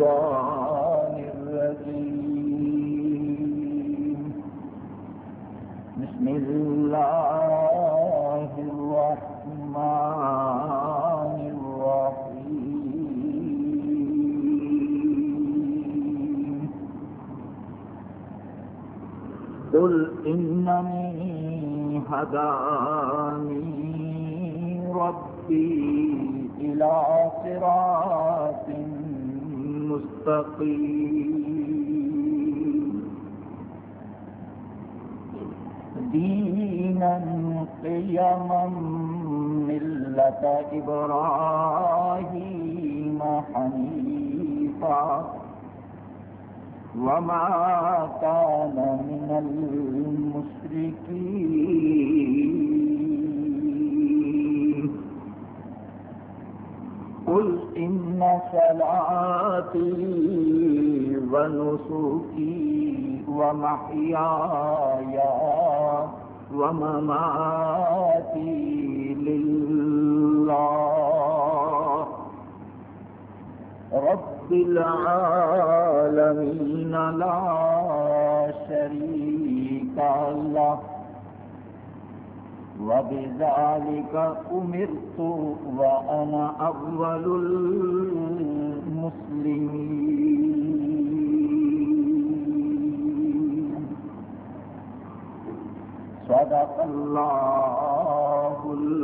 الشيطان الرجيم بسم الله الرحمن الرحيم قل إنني هداني ربي إلى صراط مستقيم دينا قيما ملة إبراهيم حنيفا وما كان من المشركين قل إن صلاتي ونسكي ومحياي ومماتي لله رب العالمين لا شريك له وبذلك أمرت وأنا أول المسلمين صدق الله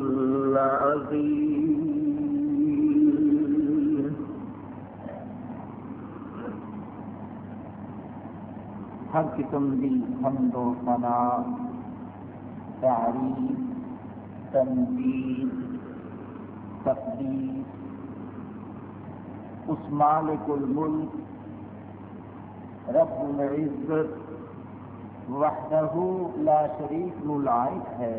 العظيم. ہر قسم کی حمد و ثنا، تعریف، تنزیل، تقدیس اس مالک الملک رب العزت وحدہ لا شریک نو لائق ہے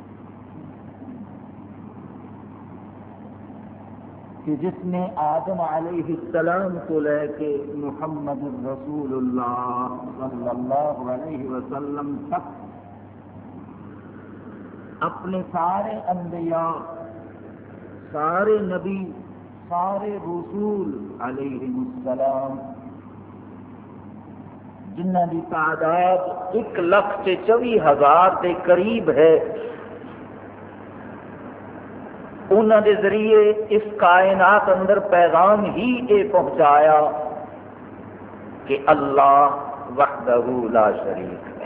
کہ جس نے آدم علیہ السلام کو لے کے محمد رسول اللہ صلی اللہ علیہ وسلم تک اپنے سارے انبیاء، سارے نبی، سارے رسول علیہ السلام جنہ کی تعداد 1,24,000 کے قریب ہے، انہوں کے ذریعے اس کائنات اندر پیغام ہی یہ پہنچایا کہ اللہ وحدہ لا شریک ہے،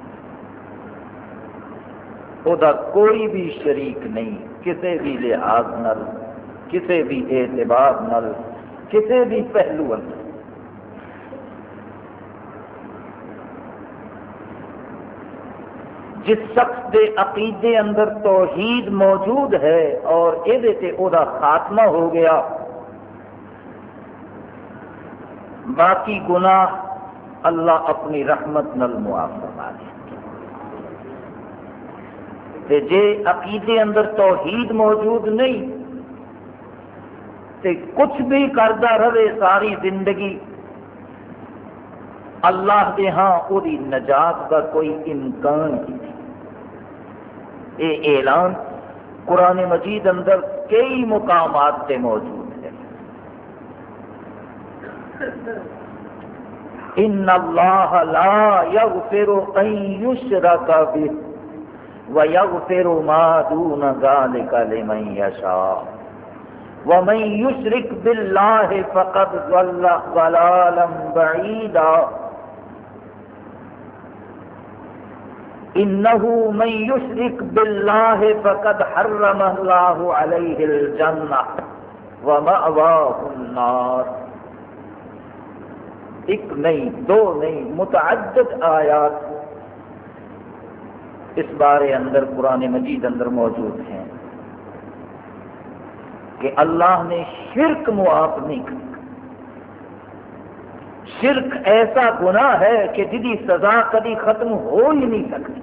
وہ کوئی بھی شریک نہیں، کسی بھی لحاظ نال، کسی بھی اعتبار نال، کسی بھی پہلو نال۔ جس شخص دے عقیدے اندر توحید موجود ہے اور یہ خاتمہ ہو گیا، باقی گناہ اللہ اپنی رحمت نال معاف فرما دے۔ جے عقیدے اندر توحید موجود نہیں تے کچھ بھی کرتا رہے ساری زندگی، اللہ دے ہاں وہی نجات کا کوئی امکان نہیں۔ یہ اعلان قرآن مجید اندر کئی مقامات تے موجود ہے۔ ان اللہ لا یغفر ان یشرک بہ وَيَغْفِرُ مَا دُونَ ذَلِكَ لِمَن يَشَاءُ وَمَن يُشْرِكْ بِاللَّهِ فَقَدْ ضَلَّ ضَلَالًا بَعِيدًا إِنَّهُ مَن يُشْرِكْ بِاللَّهِ فَقَدْ حَرَّمَ اللَّهُ عَلَيْهِ الْجَنَّةَ وَمَأْوَاهُ النَّارُ۔ ایک نہیں، دو نہیں، متعدد آیات اس بارے اندر قرآن مجید اندر موجود ہیں کہ اللہ نے شرک معاف نہیں کیا۔ شرک ایسا گناہ ہے کہ جدی سزا کبھی ختم ہو ہی نہیں سکتی۔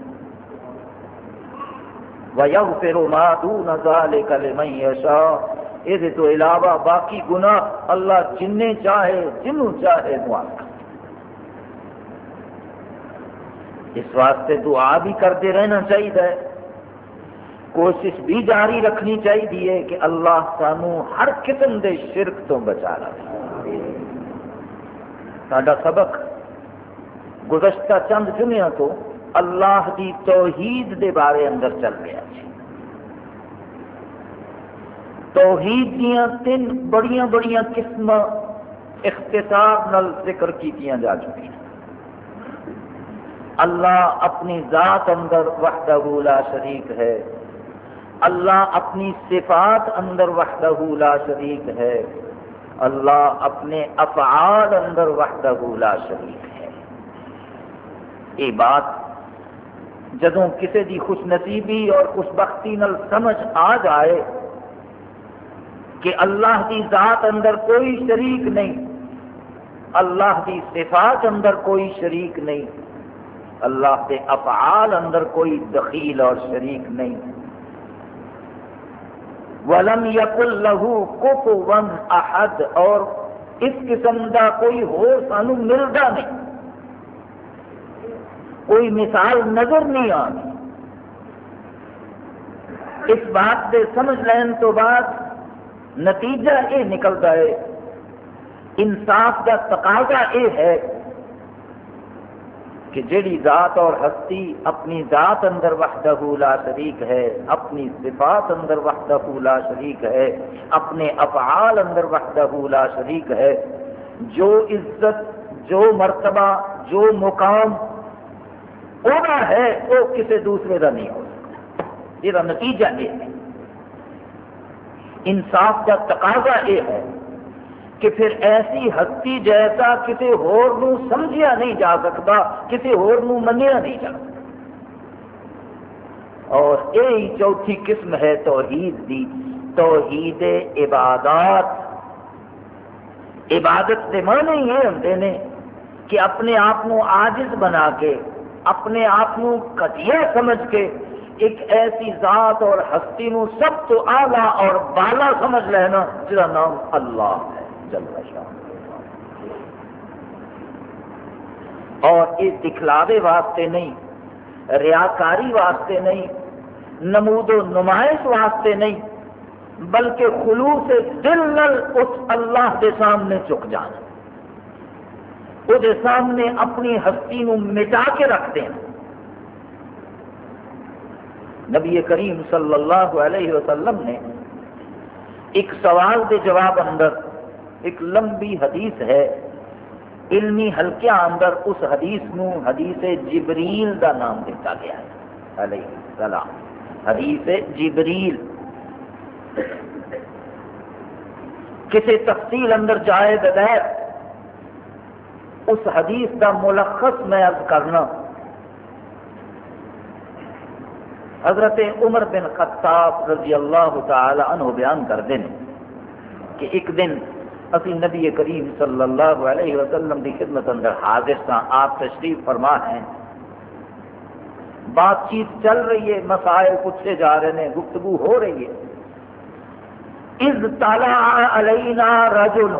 وَيَغْفِرُ مَا دُونَ ذَلِكَ لِمَن يَشَاءُ، اس تو علاوہ باقی گناہ اللہ جنہیں چاہے جنہوں چاہے معاف کرے۔ اس واسطے دعا بھی کرتے رہنا چاہیے، کوشش بھی جاری رکھنی چاہیے کہ اللہ سانو ہر قسم دے شرک تو بچا لے۔ ساڈا سبق گزشتہ چند جمعوں تو اللہ کی توحید دے بارے اندر چل رہا ہے. توحید دیاں تین بڑیاں بڑیاں قسم اختصار نال ذکر کیتیاں جا چکی ہیں. اللہ اپنی ذات اندر وحدہ لا شریک ہے، اللہ اپنی صفات اندر وحدہ لا شریک ہے، اللہ اپنے افعال اندر وحدہ لا شریک ہے. یہ بات جدوں کسی دی خوش نصیبی اور خوش بختی نال سمجھ آ جائے کہ اللہ کی ذات اندر کوئی شریک نہیں، اللہ کی صفات اندر کوئی شریک نہیں، اللہ کے افعال اندر کوئی دخیل اور شریک نہیں. وَلَمْ يَكُنْ لَهُ كُفُوًا أَحَدٌ، اور اس قسم کا کوئی ہور سانو ملتا نہیں، کوئی مثال نظر نہیں آتی. اس بات سے سمجھ لین تو بعد نتیجہ یہ نکلتا ہے، انصاف کا تقاضا یہ ہے کہ جیڑی ذات اور ہستی اپنی ذات اندر وحدہ لا شریک ہے، اپنی صفات اندر وحدہ لا شریک ہے، اپنے افعال اندر وحدہ لا شریک ہے، جو عزت، جو مرتبہ، جو مقام ہونا ہے وہ کسی دوسرے کا نہیں ہو سکتا. یہ نتیجہ یہ ہے. انصاف کا تقاضا یہ ہے کہ پھر ایسی ہستی جیسا کسی ہور نو سمجھیا نہیں جا سکتا، کسی ہور نو منیا نہیں جا سکتا. اور یہی چوتھی قسم ہے توحید دی، توحید عبادات. عبادت کے معنی یہ ہوتے ہیں کہ اپنے آپ کو عاجز بنا کے، اپنے آپ کو گھٹیا سمجھ کے ایک ایسی ذات اور ہستی نو سب تو اعلیٰ اور بالا سمجھ لینا جس کا نام اللہ ہے جل شان. اور یہ دکھلاوے واسطے نہیں، ریاکاری واسطے نہیں، نمود و نمائش واسطے نہیں، بلکہ خلوص دل نل اس اللہ کے سامنے چک جانا، وہ دے سامنے اپنی ہستی نو مٹا کے رکھتے ہیں. نبی کریم صلی اللہ علیہ وسلم نے ایک سوال کے جواب اندر ایک لمبی حدیث ہے، علمی حلقہ اندر اس حدیث نو حدیث جبریل دا نام دیتا گیا ہے علیہ السلام. حدیث جبریل کسی تفصیل اندر جائے بغیر اس حدیث دا ملخص میں عرض کرنا. حضرت عمر بن خطاب رضی اللہ تعالی عنہ بیان کرتے ہیں کہ ایک دن اسی نبی کریم صلی اللہ علیہ وسلم کی خدمت اندر حاضر تھا. آپ تشریف فرما ہیں، بات چیت چل رہی ہے، مسائل پوچھے جا رہے ہیں، گفتگو ہو رہی ہے. اذ طلع علینا رجل،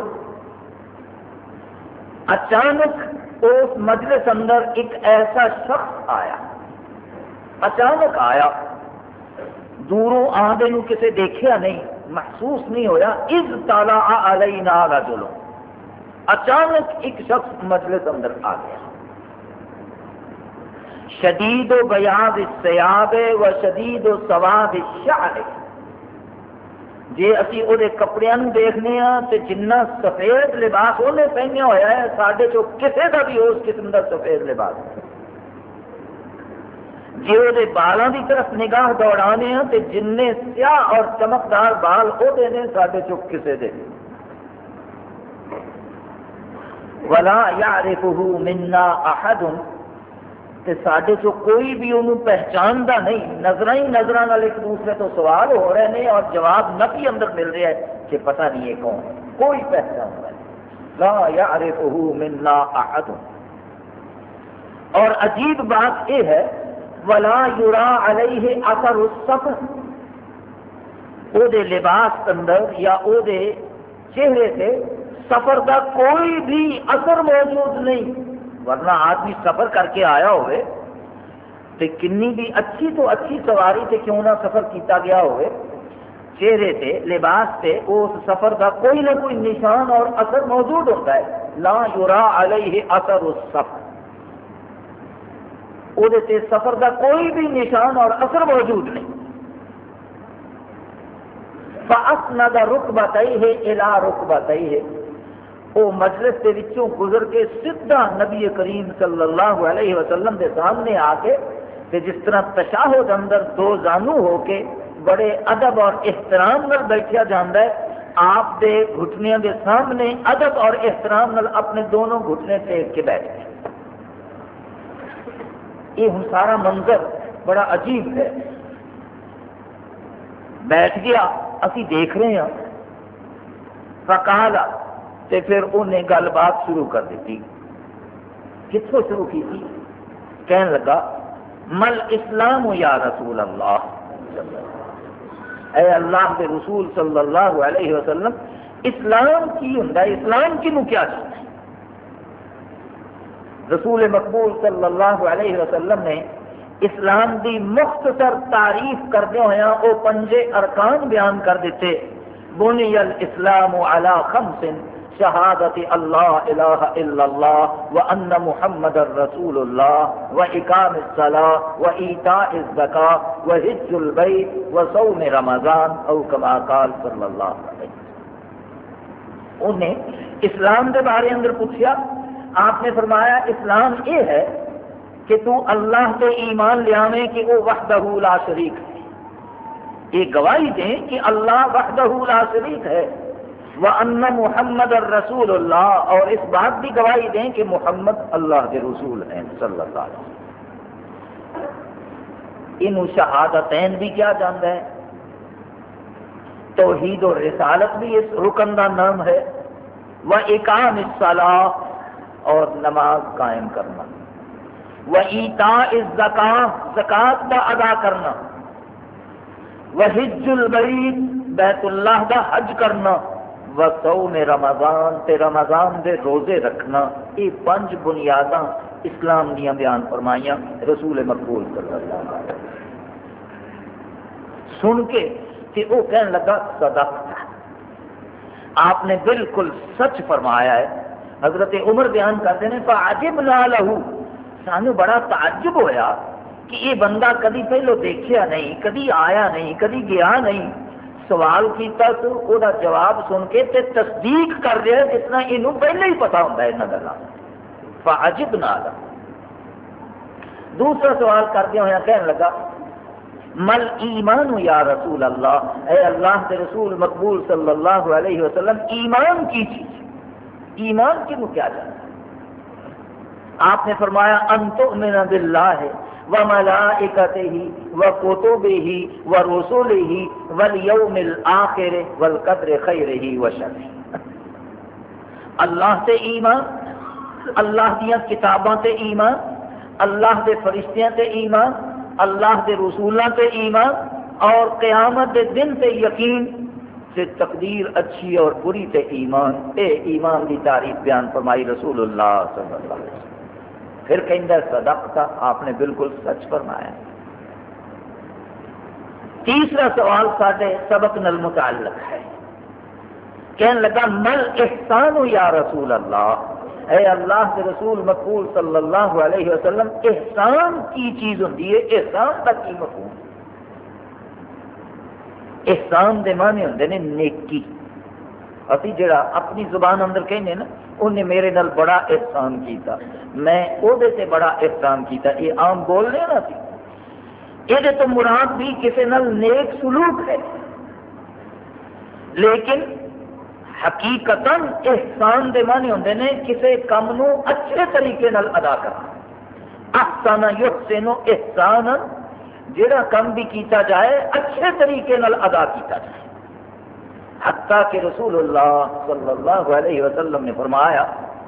اچانک اس مجلس اندر ایک ایسا شخص آیا، اچانک آیا، دوروں آدھے نو کسے دیکھیا نہیں، محسوس نہیں ہویا. اذ طلع علینا رجل، اچانک ایک شخص مجلس اندر آ گیا. شدید و بیاض الثیاب و شدید و سواد الشعر، جے اسی او دے کپڑیاں نو دیکھنے ہاں تے جنہ سفید لباس اونے پہنیا ہویا ہے، ساڈے چوں کسے دا بھی اس قسم دا سفید لباس ہے. جی وہ بالاں کی طرف نگاہ دوڑانے ہیں تو جن سیاہ اور چمکدار بال وہ دینے ساڈے چک کسے دے. ولا یعرفہ منا احد، تے ساڈے چو کوئی بھی انہوں پہچاندا نہیں. نظراں ہی نظراں نال ایک دوسرے تو سوال ہو رہے ہیں اور جواب نفی اندر مل رہا ہے کہ پتہ نہیں ہے کون، کوئی پہچان نہیں. لا یعرفہ منا احد. اور عجیب بات یہ ہے ولا یرا علیہ اثر السفر، او دے لباس اندر یا او دے چہرے سے سفر کا کوئی بھی اثر موجود نہیں. ورنہ آدمی سفر کر کے آیا ہوئے تو کنی بھی اچھی تو اچھی سواری سے کیوں نہ سفر کیتا گیا ہوئے، چہرے سے لباس سے اس سفر کا کوئی نہ کوئی نشان اور اثر موجود ہوتا ہے. لا یرا علیہ اثر السفر، وہ سفر کا کوئی بھی نشان اور اثر موجود نہیں. فاسند رکبتیہ الی رکبتیہ، وہ مجلس کے وچوں گزر کے سیدھا نبی کریم صلی اللہ علیہ وسلم کے سامنے آ کے جس طرح تشہد اندر دو زانو ہو کے بڑے ادب اور احترام نال بیٹھیا جاندہ ہے، آپ دے گھٹنوں کے سامنے ادب اور احترام نال اپنے دونوں گھٹنے ٹیک کے بیٹھ گئے. یہ ہن سارا منظر بڑا عجیب ہے. بیٹھ گیا، اسی دیکھ رہے ہیں. فقالا، تے پھر انہیں گل بات شروع کر دیتی. کتوں شروع کی تھی؟ کہنے لگا مل اسلام یا رسول اللہ، اے اللہ کے رسول صلی اللہ علیہ وسلم، اسلام کی ہوں، اسلام کنوں کیا چاہتا ہے؟ رسول مقبول صلی اللہ علیہ وسلم نے اسلام دی مختصر تعریف کردے ہوئے وہ 5 ارکان بیان کر دیتے. بنی الاسلام علی 5: شہادت اللہ الہ الا اللہ وان محمد رسول اللہ واقام الصلاۃ وایتاء الزکاۃ وحج البیت وصوم رمضان او کما قال صلی اللہ علیہ وسلم. انہیں اسلام کے بارے اندر پوچھا، آپ نے فرمایا اسلام یہ ہے کہ تو اللہ سے ایمان لیاویں کہ وہ وحدہ لا شریک ہے، یہ گواہی دیں کہ اللہ وحدہ لا شریک ہے، وَأَنَّ مُحَمَّدَ الرَّسُولُ اللَّهِ، اور اس بات بھی گواہی دیں کہ محمد اللہ کے رسول ہیں صلی اللہ علیہ وسلم. انہوں شہادتین بھی کیا جانتا ہے، توحید و رسالت بھی اس رکن کا نام ہے، وَإِقَامِ الصَّلَاةِ، اور نماز قائم کرنا، وَإِيتَاءِ الزَّكَاةِ، زکات کا ادا کرنا، وَحِجُّ الْبَيْتِ، بیت اللہ کا حج کرنا، وصوم رمضان، تے رمضان دے روزے رکھنا. یہ 5 بنیاداں اسلام دیا بیان فرمائیاں رسول مقبول صلی اللہ علیہ وسلم. سن کے کہ وہ کہنے لگا صدقت، آپ نے بالکل سچ فرمایا ہے. حضرت عمر بیان کرتے ہیں فعجبنا لہ، سانو بڑا تعجب ہویا کہ یہ بندہ کدی پہلو دیکھیا نہیں، کدی آیا نہیں، کدی گیا نہیں. سوال کیتا تو وہ جواب سن کے تے تصدیق کر رہے ہیں جس طرح یہ پہلے ہی پتا ہوتا ہے ان گلوں. فعجبنا لہ. دوسرا سوال کردیا ہوا کہنے لگا مل ایمان یا رسول اللہ، اے اللہ کے رسول مقبول صلی اللہ علیہ وسلم، ایمان کی چیز، ایمان کیوں کیا جاتا ہے؟ آپ نے فرمایا ان تؤمن باللہ وملائکتہ وکتبہ ورسلہ والیوم الآخر والقدر خیرہ وشرہ. اللہ سے ایمان، اللہ دیا کتاباں تے ایمان، اللہ دے فرشتیاں تے ایمان، اللہ دے رسولاں تے ایمان، اور قیامت دے دن تے یقین، سے تقدیر اچھی اور بری تے ایمان. اے ایمان دی تعریف بیان فرمائی رسول اللہ صلی اللہ علیہ وسلم. پھر کہندہ صدقت، آپ نے بالکل سچ فرمایا. تیسرا سوال ساڈے سبق نال متعلق ہے. کہنے لگا مل احسان یا رسول اللہ، اے اللہ کے رسول مقبول صلی اللہ علیہ وسلم، احسان کی چیز ہوتی ہے؟ احسان کا کی مفہوم؟ احسان دے معنی ہوندے نے نیکی. اسی جڑا اپنی زبان اندر کہنے نا انہیں میرے نال بڑا احسان کیتا، میں او دے سے بڑا احسان کیتا، یہ عام بولنے نا سی. یہ تو مراد بھی کسی نال نیک سلوک ہے، لیکن حقیقتاً احسان دے معنی ہوندے نے کسی کام نو اچھے طریقے نال ادا کرنا. احسن یحسن احسانا، جڑا کام بھی کیتا جائے اچھے طریقے نال ادا کیتا جائے. حتیٰ کہ رسول اللہ صلی اللہ علیہ وسلم نے فرمایا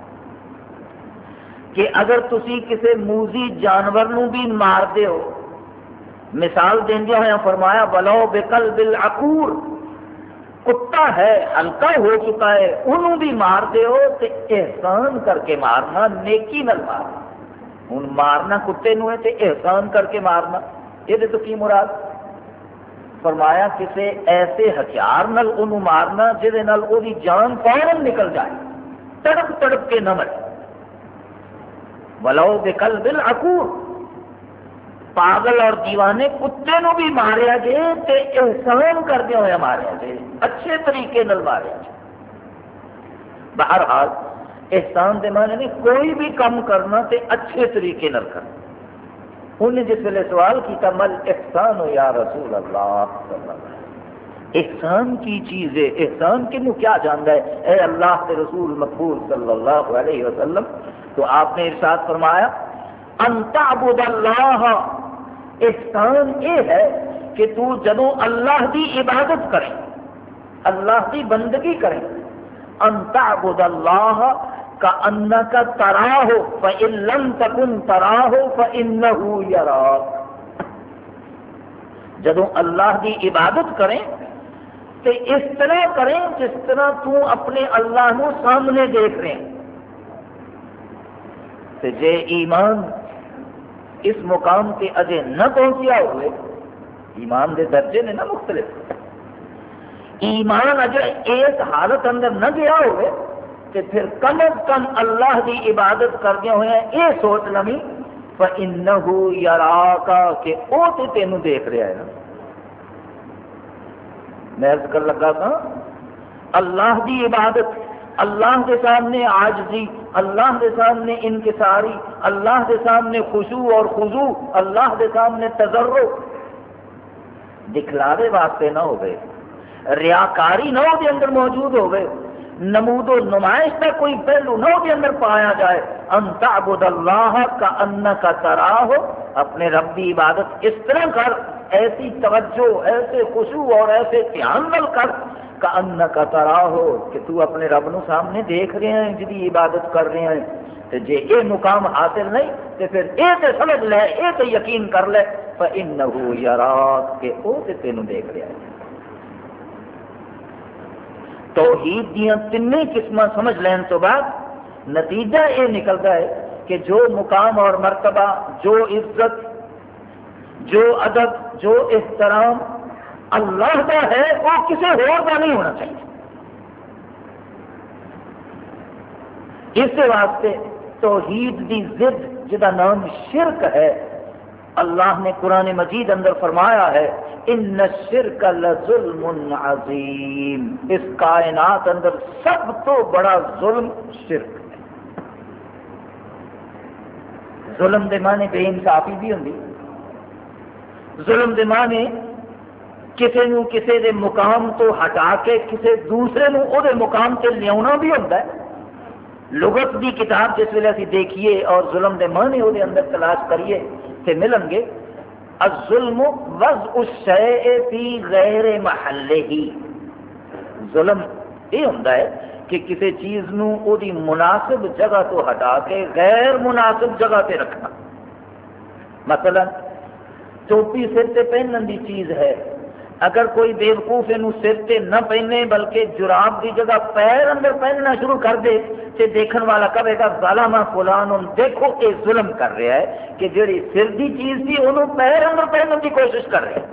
کہ اگر تسی کسی موذی جانور نو بھی مار دیو، مثال دیندے ہوئے فرمایا ولو بقلب العقور، کتا ہے ہلکا ہو چکا ہے انہوں بھی مار دیو تے احسان کر کے مارنا، نیکی نال مارنا. ہن مارنا کتے نو ہے تے احسان کر کے مارنا، یہ تو کی مراد؟ فرمایا کسی ایسے ہتھیار نال انہوں مارنا جہدے نال وہ جان فوراً نکل جائے. تڑپ تڑپ کے نہ مرے. ولو بقلب العقور، پاگل اور دیوانے کتے نو بھی ماریا جے تے احسان کردے ہوئے ماریا جے، اچھے طریقے نال ماریا جے. بہرحال احسان دے معنی نے کوئی بھی کام کرنا تے اچھے طریقے نال کرنا. انہیں جس ویلے سوال کیتا مل احسان ہو یا رسول اللہ صلی اللہ علیہ وسلم، احسان کی چیز ہے، احسان کنو کیا جانتا ہے اے اللہ کے رسول مقبول صلی اللہ علیہ وسلم؟ تو آپ نے ارشاد فرمایا ان تعبد اللہ، احسان یہ ہے کہ تو جدوں اللہ دی عبادت کرے، اللہ دی بندگی کرے، ان تعبد اللہ کأنک تراہ فإن لم تکن تراہ فإنہ یراک. جدوں اللہ دی عبادت کریں تو اس طرح کریں جس طرح تو اپنے اللہ نو سامنے دیکھ رہے ہیں. تو جے ایمان اس مقام کے اجے نہ پہنچیا ہوئے، ایمان دے درجے نے نہ مختلف، ایمان اجے ایک حالت اندر نہ گیا ہوئے کہ پھر کم از کم اللہ دی عبادت کردے ہوئے یہ سوچ لمی فَإِنَّهُ يَرَاكَ کہ وہ تے تینوں دیکھ رہا ہے نا. میں عرض کر لگا تھا اللہ دی عبادت، اللہ کے سامنے عاجزی، اللہ کے سامنے انکساری، اللہ کے سامنے خشوع اور خضوع، اللہ کے سامنے تضرع، دکھلاوے واسطے نہ ہوئے، ریاکاری نہ ہو دے اندر موجود ہوئے، نمود و نمائش کا کوئی پہلو نہ کے اندر پایا جائے. ان تعبد اللہ کأنک تراہ، اپنے رب کی عبادت اس طرح کر، ایسی توجہ، ایسے خشوع اور ایسے دھیان نال کر کأنک تراہ کہ تو اپنے رب نو سامنے دیکھ رہے ہیں جدی عبادت کر رہے ہیں. تو جے یہ مقام حاصل نہیں تو پھر یہ تو سمجھ لے، یہ تو یقین کر لے فإنہ یراک کہ وہ تے تینوں دیکھ رہا ہے. توحید دیاں تینوں قسم سمجھ لین تو بعد نتیجہ یہ نکلتا ہے کہ جو مقام اور مرتبہ، جو عزت، جو ادب، جو احترام اللہ کا ہے وہ کسی اور کا نہیں ہونا چاہیے. اس واسطے توحید دی ضد جدا نام شرک ہے، اللہ نے قرآن مجید اندر فرمایا ہے ان الشرک لظلم عظیم، اس کائنات اندر سب تو بڑا ظلم شرک ہے. ظلم دے معنی بے انصافی بھی ہوندی، ظلم دے معنی کسی نو کسی دے مقام تو ہٹا کے کسی دوسرے نو او دے مقام تے لیاونا بھی ہوتا ہے. لغت دی کتاب جس ویلے اسی دیکھیے اور ظلم دے معنی او دے اندر تلاش کریے تے ملن گے. الظلم وضع الشیء فی غیر محلہ، ظلم یہ ہوتا ہے کہ کسی چیز نو او دی مناسب جگہ تو ہٹا کے غیر مناسب جگہ تے رکھنا. مثلا ٹوپی سر تے پہنن دی چیز ہے، اگر کوئی بیوقوف انہوں سر تے نہ پہنے بلکہ جراب کی جگہ پیر اندر پہننا شروع کر دے تو دیکھن والا کہے گا ظالمہ فلان، دیکھو یہ ظلم کر رہا ہے کہ جڑی سر دی چیز تھی انہوں پیر اندر پہننے کی کوشش کر رہا ہے.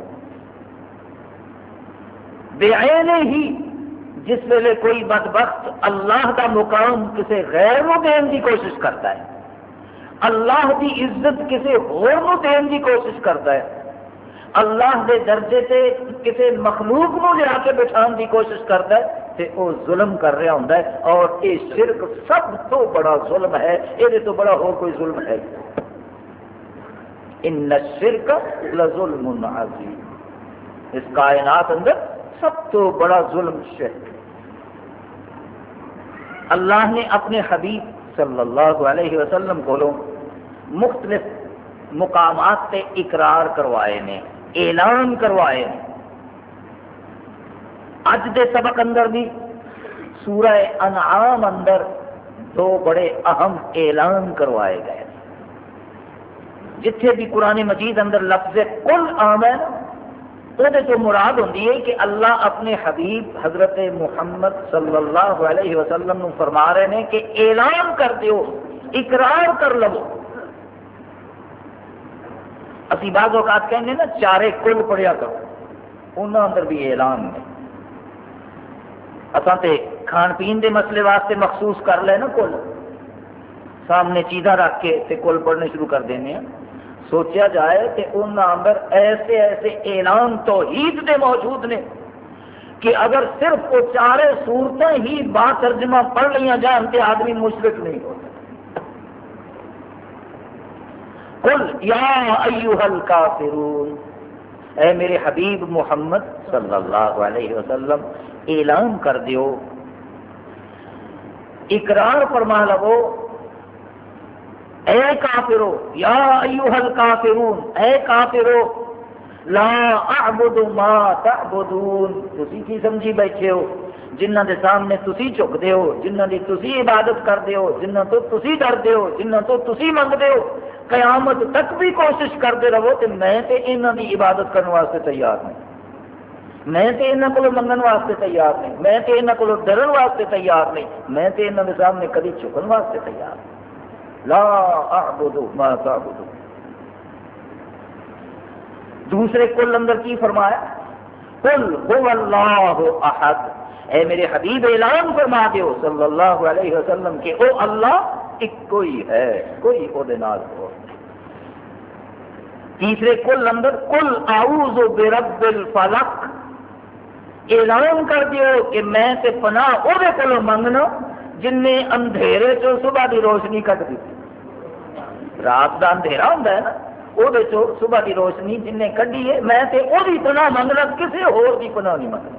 بعینے ہی جس ویلے کوئی بدبخت اللہ کا مقام کسی غیر کو دین کی کوشش کرتا ہے، اللہ کی عزت کسی اور کو دین کی کوشش کرتا ہے، اللہ دے درجے تے کسی مخلوق کو لیا کے بٹھان کی کوشش کرتا ہے تے وہ ظلم کر رہا ہوتا ہے. اور یہ شرک سب تو بڑا ظلم ہے، یہ تو بڑا اور کوئی ظلم ہے. ان الشرک لظلم عظیم، اس کائنات اندر سب تو بڑا ظلم شرک. اللہ نے اپنے حبیب صلی اللہ علیہ وسلم کو مختلف مقامات تے اقرار کروائے نے، اعلان کروائے نے. اج دے سبق اندر بھی سورہ انعام اندر دو بڑے اہم اعلان کروائے گئے. جتھے بھی قرآن مجید اندر لفظ قل آمن وہ تو مراد ہوتی ہے کہ اللہ اپنے حبیب حضرت محمد صلی اللہ علیہ وسلم نو فرما رہے ہیں کہ اعلان کر دیو، اقرار کر لو. اسی بعض اوقات کہیں نا چارے کل پڑھیا کرو، انہوں اندر بھی اعلان ہے. اصل تے کھان پین دے مسئلے واسطے مخصوص کر لے نا کل سامنے چیزاں رکھ کے تے کل پڑھنے شروع کر دینے ہیں. سوچیا جائے کہ ان اندر ایسے ایسے اعلان توحید دے موجود نے کہ اگر صرف وہ چارے صورتیں ہی با ترجمہ پڑھ لیا جان تے آدمی مشرک نہیں ہوتا. قل یا ایھا الکافرون، اے میرے حبیب محمد صلی اللہ علیہ وسلم اعلان کر دیو، اقرار فرما لو، اے کافرو، یا ایھا الکافرون، اے کافرو، لا اعبد ما تعبدون، تسی کی سمجھی بیٹھے ہو جنہ دے سامنے تسی جھکدے ہو، جنہ دی تسی عبادت کردے ہو، جنہ تو تسی ڈردے ہو، جنہ تو تسی منگدے ہو، قیامت تک بھی کوشش کرتے رہو تے میں تے انہاں دی عبادت کرنے واسطے تیار نہیں، میں تے انہاں کولوں منگن واسطے تیار نہیں، میں تے انہاں کولوں ڈرن واسطے تیار نہیں، میں تے انہاں دے سامنے کبھی جھکن واسطے تیار نہیں. لا اعبد ما تعبدون. دوسرے کل اندر کی فرمایا؟ قل هو اللہ احد، اے میرے حبیب اعلان فرما دیو صلی اللہ علیہ وسلم کہ او اللہ ایک کوئی ہے، کوئی او دے نال ہو. تیسرے کل اندر قل اعوذ برب الفلق، اعلان کر دیو کہ میں تے پناہ او دے کولوں منگنا جن نے اندھیرے چو صبح دی روشنی کٹ دی. رات دا اندھیرا ہوندا ہے نا، وہ صبح کی روشنی جن نے کڈی ہے، میں تے او دی پناہ منگنا، کسی ہور دی پناہ نہیں منگنا.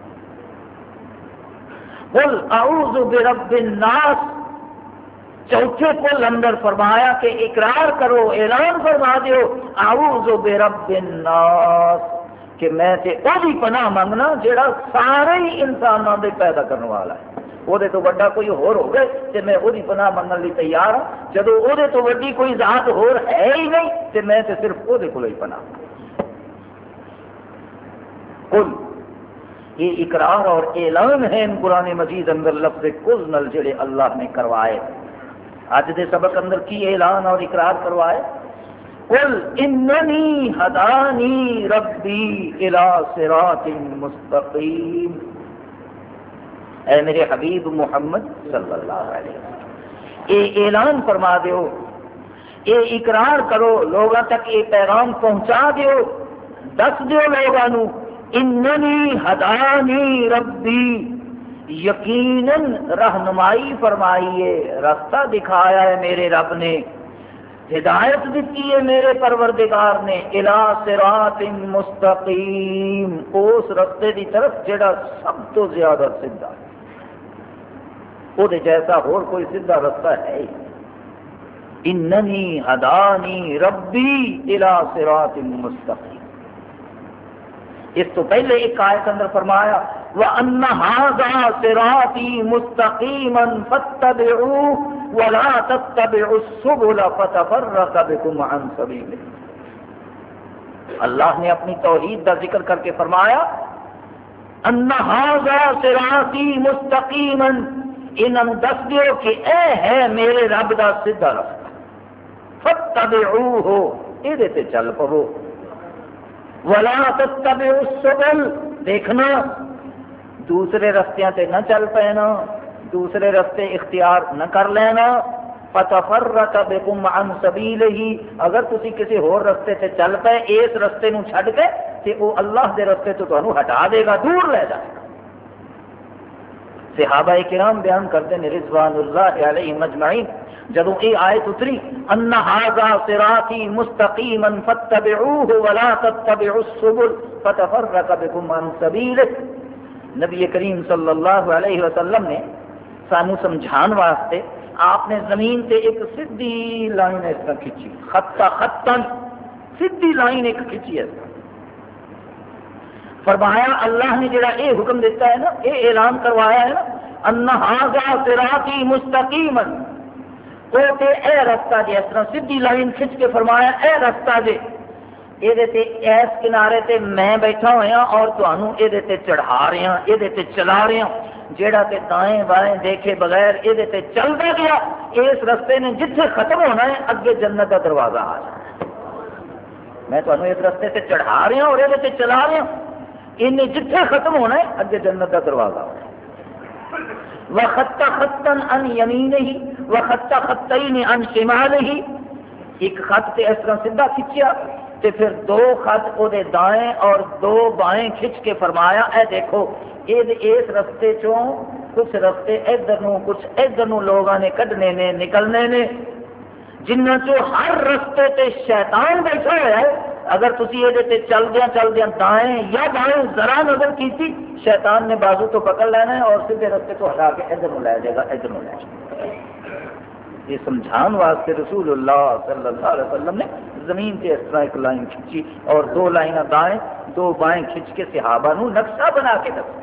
قل اعوذ برب الناس، چوتھے کل اندر فرمایا کہ اقرار کرو، اعلان فرما دیو اعوذ برب الناس کہ میں تے او دی پناہ منگنا جیڑا سارے ہی انسانوں دے پیدا کرنے والا ہے. وہ تو وڈا کوئی ہور ہو گئے تے میں وہ پناہ منگن لی تیار ہوں. جدو وہ تو وڈی کوئی ذات ہور ہے ہی نہیں تے میں تے صرف وہ ہی پناہ. کل یہ اقرار اور اعلان ہے ان قرآن مجید اندر لفظ کل نل جڑے اللہ نے کروائے. اج دے سبق اندر کی اعلان اور اقرار کروائے؟ قل اننی ہدانی ربی الی صراط مستقیم، اے میرے حبیب محمد صلی اللہ علیہ وسلم اے اعلان فرما دیو، اے اقرار کرو، لوگوں تک یہ پیغام پہنچا دیو، دس دیو لوگوں اننی ہدانی ربی، یقیناً رہنمائی فرمائی ہے، راستہ دکھایا ہے میرے رب نے، ہدایت دیتی ہے میرے پروردگار نے، الی صراط مستقیم، اس رستے دی طرف جڑا سب تو زیادہ سیدھا ہے، وہ جیسا اور کوئی سیدھا رستہ ہے ہی. اننی ہدانی ربی الی صراط مستقیم. اس تو پہلے ایک آیت اندر فرمایا وَأَنَّ هَذَا صِرَاطِي مُسْتَقِيمًا فَاتَّبِعُوهُ وَلَا تَتَّبِعُوا السُّبُلَ فَتَفَرَّقَ بِكُمْ عَنْ سَبِيلِهِ. اللہ نے اپنی توحید کا ذکر کر کے فرمایا أَنَّ هَذَا صِرَاطِي مُسْتَقِيمًا، انہوں دس دیو کہ اے ہے میرے رب دا سیدھا رستہ، فَاتَّبِعُوهُ یہ تے چل پو، وَلَا تَتَّبِعُوا السُّبُلَ دیکھنا دوسرے رستیاں تے نہ چل پینا، دوسرے رستے اختیار نہ کر لینا. فَتَفَرَّقَ بِكُمْ عَنْ سَبِيلِهِ، اگر تسی کسی اور رستے تے چل پے اس رستے نو چھڈ کے تے وہ اللہ دے رستے تو تانوں ہٹا دے گا، دور لے جائے گا. صحابہ کرام بیان کرتے ہیں رضوان اللہ علیہم اجمعین، جدوں یہ آیت اتری ان ھذا صراطی مستقیما فاتبعوه ولا تتبعوا السبل فتفرق بكم عن سبیلہ، نبی کریم صلی اللہ علیہ وسلم نے سانو سمجھان واسطے آپ نے زمین تے ایک سیدھی لائن اس طرح کھینچی، خطا خطا سیدھی لائن ایک کھینچی ہے. فرمایا اللہ نے جڑا اے حکم دیتا ہے نا، اے اعلان کروایا ہے نا ان ھذا صراطی مستقیما، تو تے اے رستہ جے اس طرح سیدھی لائن کھچ کے فرمایا اے رستہ جے، یہ اس کنارے تے میں بیٹھا ہوا اور تمہوں یہ چڑھا رہا، یہ چلا رہا، جیڑا تے دائیں بائیں دیکھے بغیر یہ چلتا گیا، اس رستے نے جتنے ختم ہونا ہے اگے جنت کا دروازہ آ جانا. میں تمہیں اس رستے تے چڑھا رہا اور یہ چلا رہا، انہیں جتنے ختم ہونا ہے اگے جنت کا دروازہ آ جانا. وخط خطا عن یمینہ وخط خطین عن شمالہ، ایک خط تے اس طرح سیدھا کھچیا تے پھر دو خط او دے دائیں اور دو بائیں کھچ کے فرمایا اے دیکھو اس رستے چوں کچھ رستے ادھر نو کچھ ادھر نو لوگاں نے کڈنے نے نکلنے نے، جنہ چوں ہر رستے تے شیطان بیٹھا ہوا ہے، اگر تسی یہ چلدیاں دائیں یا بائیں ذرا نظر کیتی شیطان نے بازو تو پکڑ لینا ہے اور سیدھے رستے تو ہٹا کے ادھر نو لے جائے گا ادھر نو لے جائے گا۔ یہ سمجھان واسطے رسول اللہ صلی اللہ علیہ وسلم نے زمین سے اس طرح ایک لائن کھینچی اور دو لائنیں دائیں دو بائیں کھینچ کے صحابہ نو نقشہ بنا کے دسا۔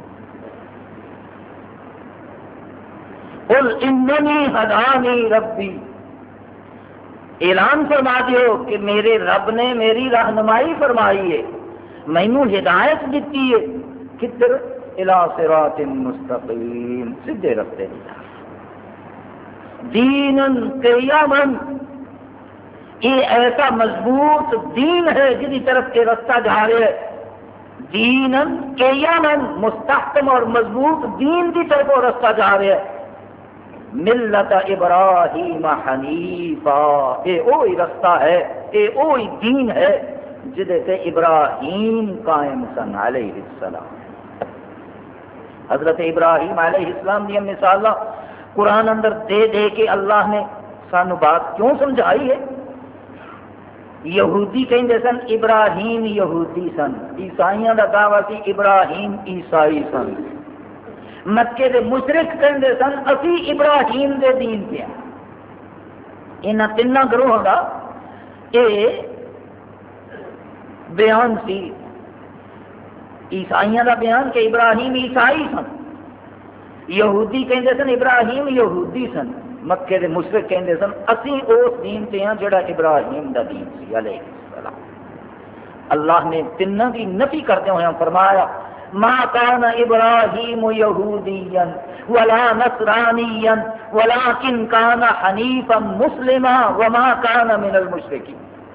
قل اننی ہدانی ربی، اعلان فرما دیو کہ میرے رب نے میری رہنمائی فرمائی ہے، مینوں ہدایت دیتی ہے، کدھر؟ الی صراط مستقیم، سیدھے رستے دینن قیمن، یہ ایسا مضبوط دین ہے جس کی طرف یہ رستہ جا رہا ہے، دینن قیمن، مستحکم اور مضبوط دین کی طرف وہ رستہ جا رہا ہے، ملت ابراہیم حنیفا، یہ وہی رستہ ہے، یہ وہی دین ہے جدے تے ابراہیم قائم سن علیہ السلام۔ حضرت ابراہیم علیہ السلام دی مثالاں قرآن اندر دے دے کے اللہ نے سانو بات کیوں سمجھائی ہے؟ یہودی کہندے سن ابراہیم یہودی سن، عیسائیاں دا دعویٰ سی ابراہیم عیسائی سن، مکے دے مشرک کہندے سن اسی ابراہیم دے دین پہ ہیں۔ انہاں تیناں گروہاں دا یہ بیان سی، عیسائیاں دا بیان کہ ابراہیم عیسائی سن، یہودی کہندے سن ابراہیم یہودی سن، مکے دے مشرک کہندے سن اسی اس دین تے ہاں جڑا ابراہیم دا دین سی علیہ السلام۔ اللہ نے تیناں دی نفی کردے ہوئے فرمایا ما کان ابراہیم یہودیا ولا نصرانیا ولکن کان حنیفا مسلما وما کان من المشرکین۔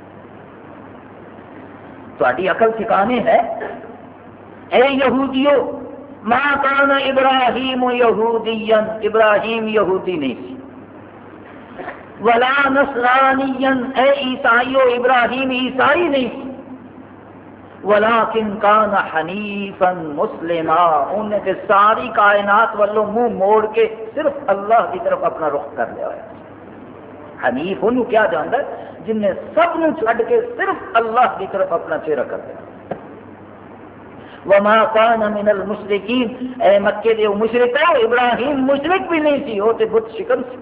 تہاڈی عقل ٹھکانے ہے؟ اے یہودیو، ما کان ابراہیم یہودیا، ابراہیم یہودی نہیں سی، ولا نصرانیا، اے عیسائیو ابراہیم عیسائی نہیں سی، ولیکن کان حنیفا مسلما، انہیں تے ساری کائنات والوں منہ موڑ کے صرف اللہ کی طرف اپنا رخ کر لیا ہے۔ حنیف انہوں کیا جانتا ہے؟ جن نے سب نو چھڈ کے صرف اللہ کی طرف اپنا چہرہ کر لیا۔ وما کان من المشرکین، اے مکے دے مشرک ہو، ابراہیم مشرک بھی نہیں سی، وہ تے بت شکن سی۔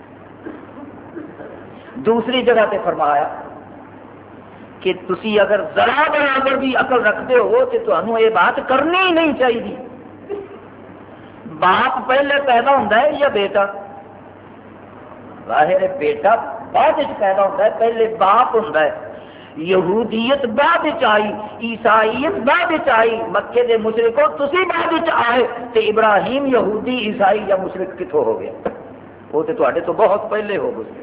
دوسری جگہ تے فرمایا کہ تسی اگر ذرا برابر بھی عقل رکھتے ہو تو تمہیں یہ بات کرنی ہی نہیں چاہیے۔ باپ پہلے پیدا ہوتا ہے یا بیٹا؟ ظاہر ہے بیٹا بعد پیدا ہوتا ہے، پہلے باپ ہوتا ہے۔ یہودیت بعد آئی، عیسائیت بعد آئی، مکے دے مشرکوں تسی بعد آئے، تو ابراہیم یہودی عیسائی یا مشرک کتوں ہو گیا؟ وہ تو تھوڑے تو بہت پہلے ہو گئے۔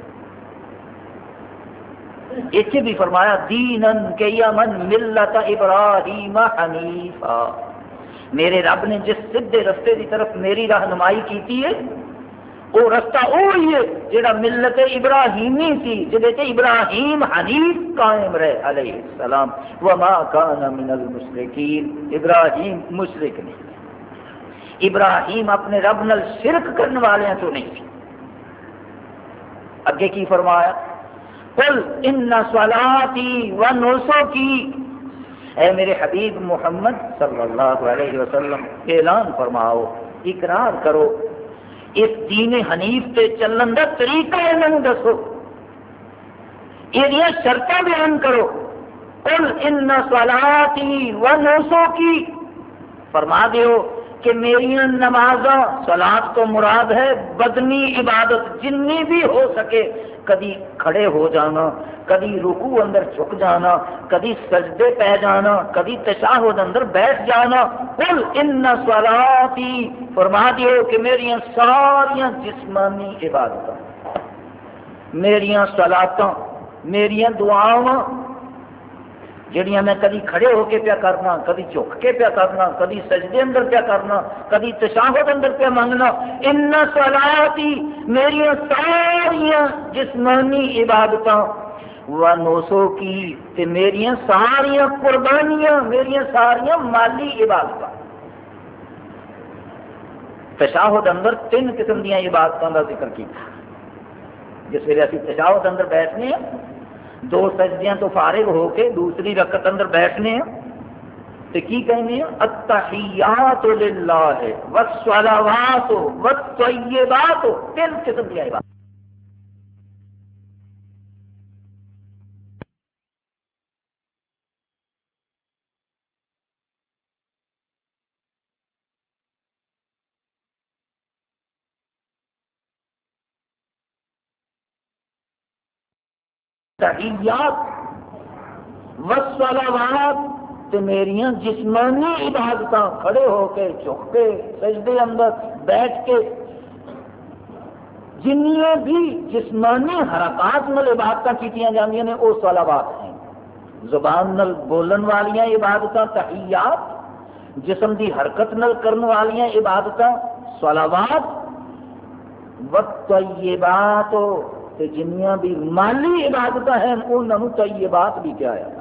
اتنے بھی فرمایا دینن قیمن ملت ابراہیم حنیفا، میرے رب نے جس سدھے رستے کی طرف میری رہنمائی کی ہے وہ رستہ وہی ہے جڑا ملت ابراہیمی سی، جدے تے ابراہیم حنیف قائم رہے علیہ السلام۔ وما کان من المشرکین، ابراہیم مشرک نہیں، ابراہیم اپنے رب نال شرک کرنے والے تو نہیں سی۔ اگے کی فرمایا قل ان صلاتی و نسکی، اے میرے حبیب محمد صلی اللہ علیہ وسلم اعلان فرماؤ، اقرار کرو، اس دین حنیف تے چلن دا طریقہ انہوں دسو، یہ شرطیں بیان کرو۔ قل ان صلاتی و نسکی، فرما دیو کہ میری نمازاں، صلاۃ تو مراد ہے بدنی عبادت جنی بھی ہو سکے، کدی کھڑے ہو جانا، کدی رکوع اندر جھک جانا، کدی سجدے پہ جانا، کدی تشہد اندر بیٹھ جانا۔ قل ان صلاتی، فرما دیو کہ میری ساریاں جسمانی عبادتاں، میری صلاتاں، میری دعاواں جڑیاں میں کدی کھڑے ہو کے پیا کرنا، کدی جھک کے پیا کرنا، کدی سجدے اندر پیا کرنا، کدی تشہد اندر پیا مانگنا، ان صلاتی میری ساریاں جسمانی عبادتاں و نسکی تے میری ساریاں قربانیاں، میری ساریاں مالی عبادتاں۔ تشہد اندر 3 قسم دیا عبادتوں کا ذکر کیا۔ جس ویلے اسی تشہد اندر بیٹھنے ہیں، 2 سجدیاں تو فارغ ہو کے دوسری رکعت اندر بیٹھنے ہیں تو کی کہنے ہیں؟ التحیات للہ والصلوات والطیبات، 3 قسم کی عبادت۔ تحیات والصلوات تے میریاں جسمانی عبادتاں، کھڑے ہو کے، جھک کے، سجدے اندر بیٹھ کے، جنیاں بھی جسمانی حرکات نال عبادتاں کیتیاں جاندیاں نے وہ صلوات ہیں۔ زبان نال بولن والیاں عبادتاں تحیات، جسم دی حرکت نال کرن والیاں عبادتاں صلوات، والطیبات تے جنیاں بھی مالی عبادت ہیں انہوں طیبات بھی کیا ہے۔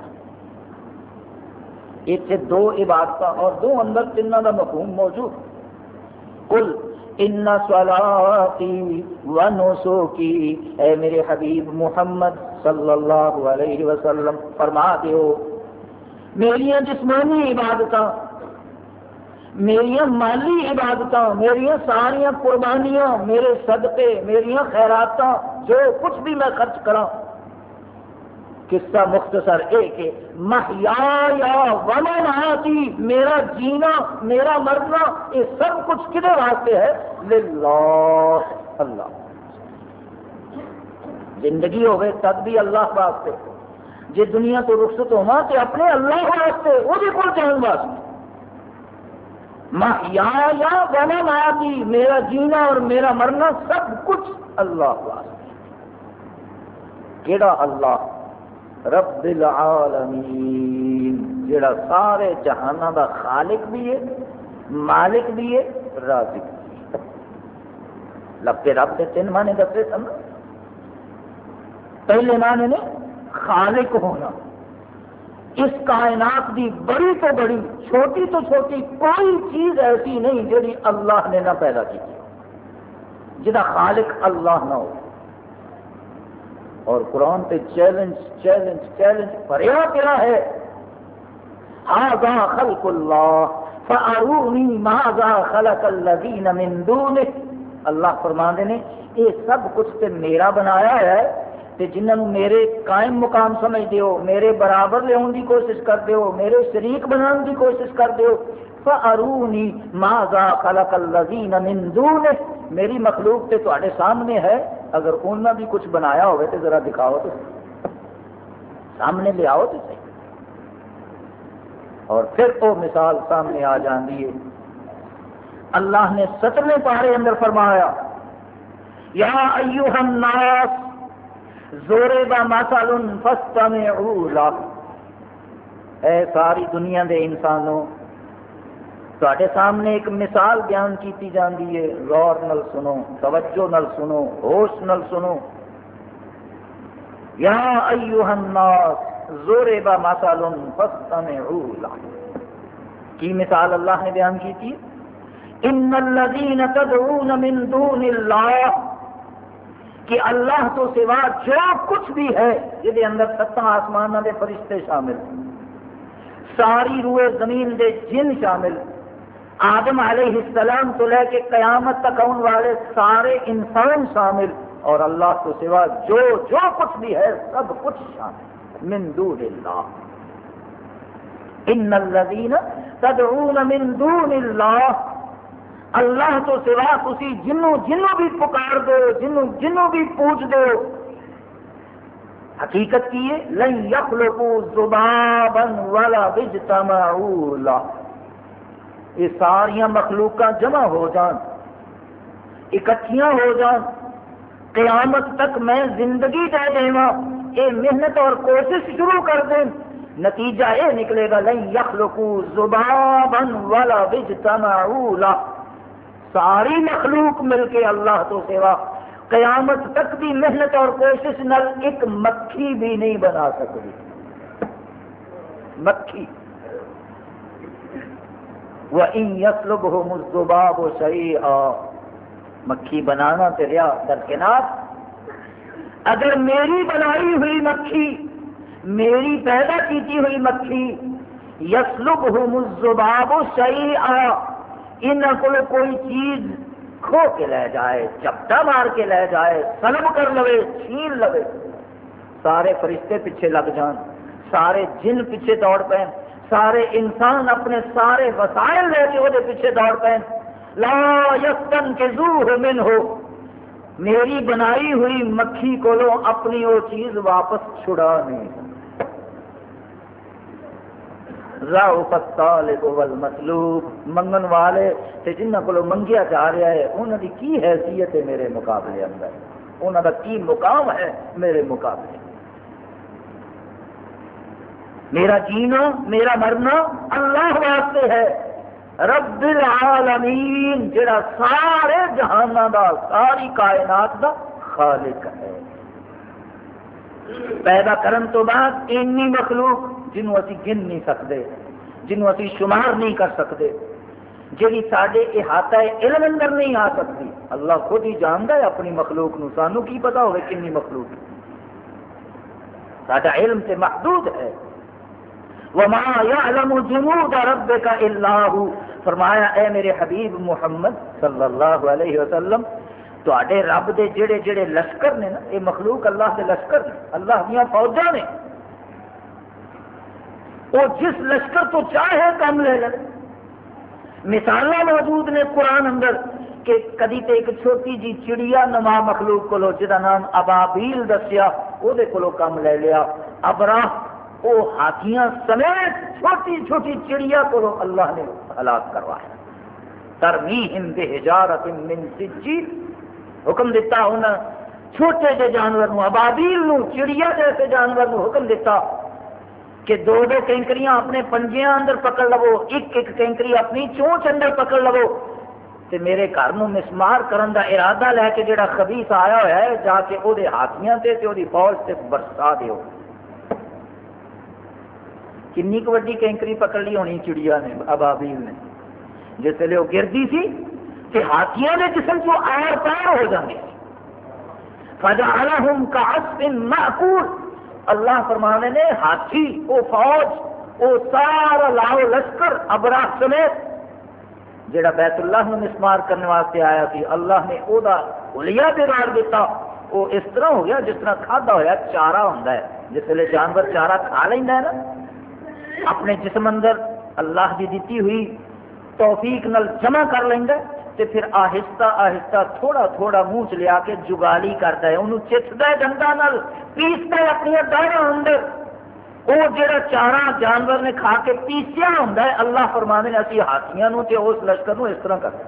اتنے 2 عبادت اور 2 اندر 3 کا مفہوم موجود۔ قل ان صلاتی و نسکی، اے میرے حبیب محمد صلی اللہ علیہ وسلم فرما دیو میریاں جسمانی عبادتاں، میریاں مالی عبادتاں، میریاں ساریاں قربانیاں، میرے صدقے، میریاں خیراتاں، جو کچھ بھی میں خرچ کراں، قصہ مختصر ایک ہے، محیایا و مماتی، میرا جینا، میرا مرنا، یہ سب کچھ کدے واسطے ہے؟ للہ، اللہ۔ زندگی ہوئے تب بھی اللہ واسطے، جی دنیا تو رخصت ہونا تو اپنے اللہ واسطے، وہ بھی کول جان واسطے۔ محیایا و مماتی، میرا جینا اور میرا مرنا سب کچھ اللہ واسطے۔ کیڑا اللہ؟ رب العالمین، جڑا سارے جہانوں کا خالق بھی ہے، مالک بھی ہے، رازق بھی ہے۔ لب رب کے 3 معنی دسے سن۔ پہلے معنی نے خالق ہونا، اس کائنات کی بڑی تو بڑی، چھوٹی تو چھوٹی کوئی چیز ایسی نہیں جڑی اللہ نے نہ پیدا کی، جدا خالق اللہ نہ ہو۔ اور قرآن پہ چیلنج چیلنج چیلنج بھریا پیا ہے، ھذا خلق اللہ فارونی ماذا خلق الذین من دونہ۔ اللہ فرماندے نے یہ سب کچھ تے میرا بنایا ہے، تے جنہوں میرے قائم مقام سمجھ دیو، میرے برابر لیاؤن دی کوشش کر دیو، میرے شریک بنان دی کوشش کر دیو، فارونی ماذا خلق الذین من دونہ، میری مخلوق تے تواڈے سامنے ہے، اگر انہوں نے بھی کچھ بنایا ہوئے تو ذرا دکھاؤ تو سامنے لے آؤ تو صحیح۔ اور پھر وہ مثال سامنے آ جاندی ہے۔ اللہ نے 17ویں پارے اندر فرمایا، یا ایھا الناس ضرب مثل فاستمعوا لہ، اے ساری دنیا دے انسانوں، تواڈے سامنے ایک مثال بیان کیتی جاندی ہے، غور نال سنو، توجہ نال سنو، ہوش نال سنو۔ یا ایھا الناس ضرب مثل فاستمعوا لہ، کی مثال اللہ نے بیان کی تھی؟ ان الذین تدعون من دون اللہ، کہ اللہ تو سوا جو کچھ بھی ہے، یہ اندر 7 آسمانوں دے فرشتے شامل، ساری روئے زمین دے جن شامل، آدم علیہ السلام تو لے کے قیامت تک آنے والے سارے انسان شامل، اور اللہ تو سوا جو کچھ بھی ہے سب کچھ شامل، من دون اللہ۔ ان الذین تدعون من دون اللہ، اللہ تو سوا تسی جنوں بھی پکار دو، جنوں بھی پوچھ دو، حقیقت کی ہے لن یخلقوا ذبابا ولا اجتمعوا لہ، یہ ساریاں مخلوقاں جمع ہو جان، اکٹھیاں ہو جان، قیامت تک میں زندگی دے دیواں، یہ محنت اور کوشش شروع کر دیں، نتیجہ یہ نکلے گا لن یخلقوا ذبابا ولا اجتمعوا له، ساری مخلوق مل کے اللہ تو سوا قیامت تک بھی محنت اور کوشش نال ایک مکھی بھی نہیں بنا سکتی. مکھی وَإِن يَسْلُبْهُمُ الذُّبَابُ شَيْئًا، مکھی بنانا تے رہا درکنار، اگر میری بنائی ہوئی مکھی، میری پیدا کیتی ہوئی مکھی، یسلبہم الذباب شیئا، انہاں کو کوئی چیز کھو کے لے جائے، چپٹا مار کے لے جائے، سلب کر لوے، چھین لوے، سارے فرشتے پیچھے لگ جان، سارے جن پیچھے دوڑ پیں، سارے انسان اپنے سارے وسائل لے کے وہ پیچھے دوڑ پیں، لا یستنقذوہ منہ، میری بنائی ہوئی مکھی کو اپنی وہ چیز واپس چھڑا نہیں. ضعف الطالب والمطلوب، منگن والے تے جنہاں کو منگیا جا رہا ہے انہاں دی کی حیثیت ہے میرے مقابلے اندر، انہاں دا کی مقام ہے میرے مقابلے. میرا جینا میرا مرنا اللہ واسطے ہے، رب العالمین جڑا سارے جہاناں دا ساری کائنات دا خالق ہے. پیدا کرن تو بعد اینی مخلوق جنہوں اسی گن نہیں سکتے، جنہوں اسی شمار نہیں کر سکتے، جہی سارے احاطہ علم اندر نہیں آ سکتی، اللہ خود ہی جانتا ہے اپنی مخلوق نو، سانو کی پتا ہوئے کنی مخلوق، سارا علم سے محدود ہے. وَمَا يَعْلَمُ جُنُودَ رَبِّكَ إِلَّا هُوَ، فرمایا اے میرے حبیب محمد صلی اللہ علیہ وسلم، تواڈے رب دے جڑے جڑے لشکر نے نا، یہ مخلوق اللہ دے لشکر نے، اللہ دیاں فوجاں نے، وہ جس لشکر تو چاہے کم لے لے. مثال موجود نے قرآن اندر کہ کدی تے ایک چھوٹی جی چڑیا نما مخلوق کو جہاں نام ابابیل دسیا وہ کم لے لیا. ابراہ وہ ہاتھیاں سمیت چھوٹی چھوٹی چڑیا کو اللہ نے ہلاک کروایا. ترمیہم بحجارۃ من سجیل، حکم دیتا انہاں چھوٹے جے جانور نو، ابابیل نو، چڑیا جیسے جانور نو حکم دیتا کہ دو دو کینکریاں اپنے پنجیاں اندر پکڑ لو، ایک ایک کینکری اپنی چونچ اندر پکڑ لو، تے میرے گھر نو مسمار کرن دا ارادہ لے کے جڑا خبیث آیا ہوا ہے جا کے او دے ہاتھیاں تے او دی فوج تے برسا دیو. کنی کو وڈی کینکری پکڑ لی ہونی چڑیا نے، ابابیل نے، جس ویلے وہ گردی سی کہ ہاتھیاں دے جسم کو آر پار ہو جاندے، فجعلہم کعصف مأکول. اللہ فرمانے نے ہاتھی وہ فوج وہ سارا لاؤ لشکر ابراہ سمیت جڑا بیت اللہ میں مسمار کرنے واسطے آیا سی، اللہ نے او دا حلیہ بگاڑ دیتا. وہ اس طرح ہو گیا جس طرح کھادا ہوا چارہ ہوتا ہے، جس ویلے جانور چارہ کھا لینا ہے نا اپنے جسم اندر اللہ کی دیتی ہوئی توفیق نل جمع کر لینا تے پھر آہستہ آہستہ تھوڑا تھوڑا منہ چ لیا کے جگالی کرتا ہے، انہوں چٹتا ہے ڈنڈا نال، پیستا ہے اپنی داڑھاں اندر. وہ جڑا چارہ جانور نے کھا کے پیسیا ہوتا ہے، اللہ فرمانے نے اسی ہاتھیاں نو تے اس لشکر نو اس طرح کرتے.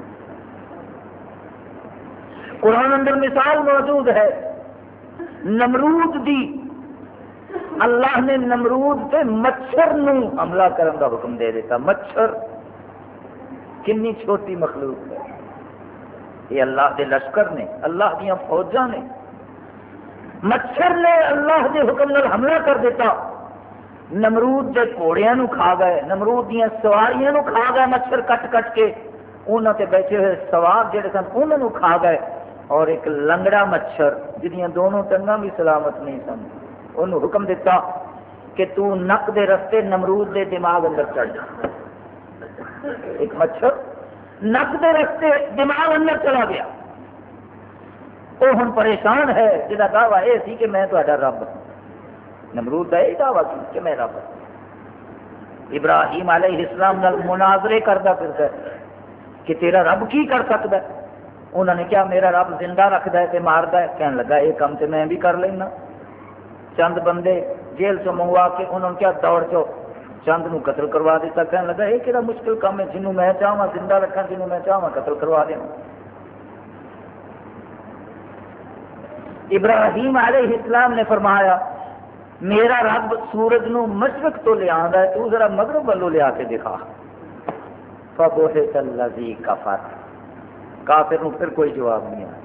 قرآن اندر مثال موجود ہے نمرود دی، اللہ نے نمرود تے مچھر نو حملہ کرن دا حکم دے دیتا. مچھر کنی چھوٹی مخلوق ہے، یہ اللہ دے لشکر نے، اللہ دیاں فوجاں نے. مچھر نے اللہ دے حکم نال حملہ کر دیتا، نمرود دے گھوڑیاں نو کھا گئے، نمرود دیاں سواریاں نو کھا گئے مچھر کٹ کٹ کے، انہاں تے بیٹھے ہوئے سوار جڑے سن انہاں نو کھا گئے. اور ایک لنگڑا مچھر جہاں دونوں ٹنگاں بھی سلامت نہیں سن، انہوں حکم دیتا کہ تو نک دے رستے نمرود دے دماغ اندر چڑھ جا. ایک مچھر نک دے رستے دماغ اندر چلا گیا. وہ ہن پریشان ہے جہاں دعویٰ یہ سی کہ میں تہاڈا رب، نمرود کا یہ دعویٰ سی کہ میں رب. ابراہیم علیہ السلام نال مناظرے کرتا پھرتا ہے کہ تیرا رب کی کر سکتا ہے. انہوں نے کہا میرا رب زندہ رکھتا ہے تے مارتا ہے. کہنے لگا یہ کام تے میں بھی کر لینا. چند بندے جیل سے منگوا کے انہوں نے کیا دوڑ چو چند نو قتل کروا دیتا. کہنے لگا یہ کہڑا مشکل کام ہے، جنوں میں چاہواں زندہ رکھا، جنوں میں چاہواں قتل کروا دینا. ابراہیم علیہ السلام نے فرمایا میرا رب سورج نو مشرق تو لیا ہے، تو ذرا مغرب والوں لیا کے دکھا. فبہت الذی کفر، کافر نو پھر کوئی جواب نہیں آیا.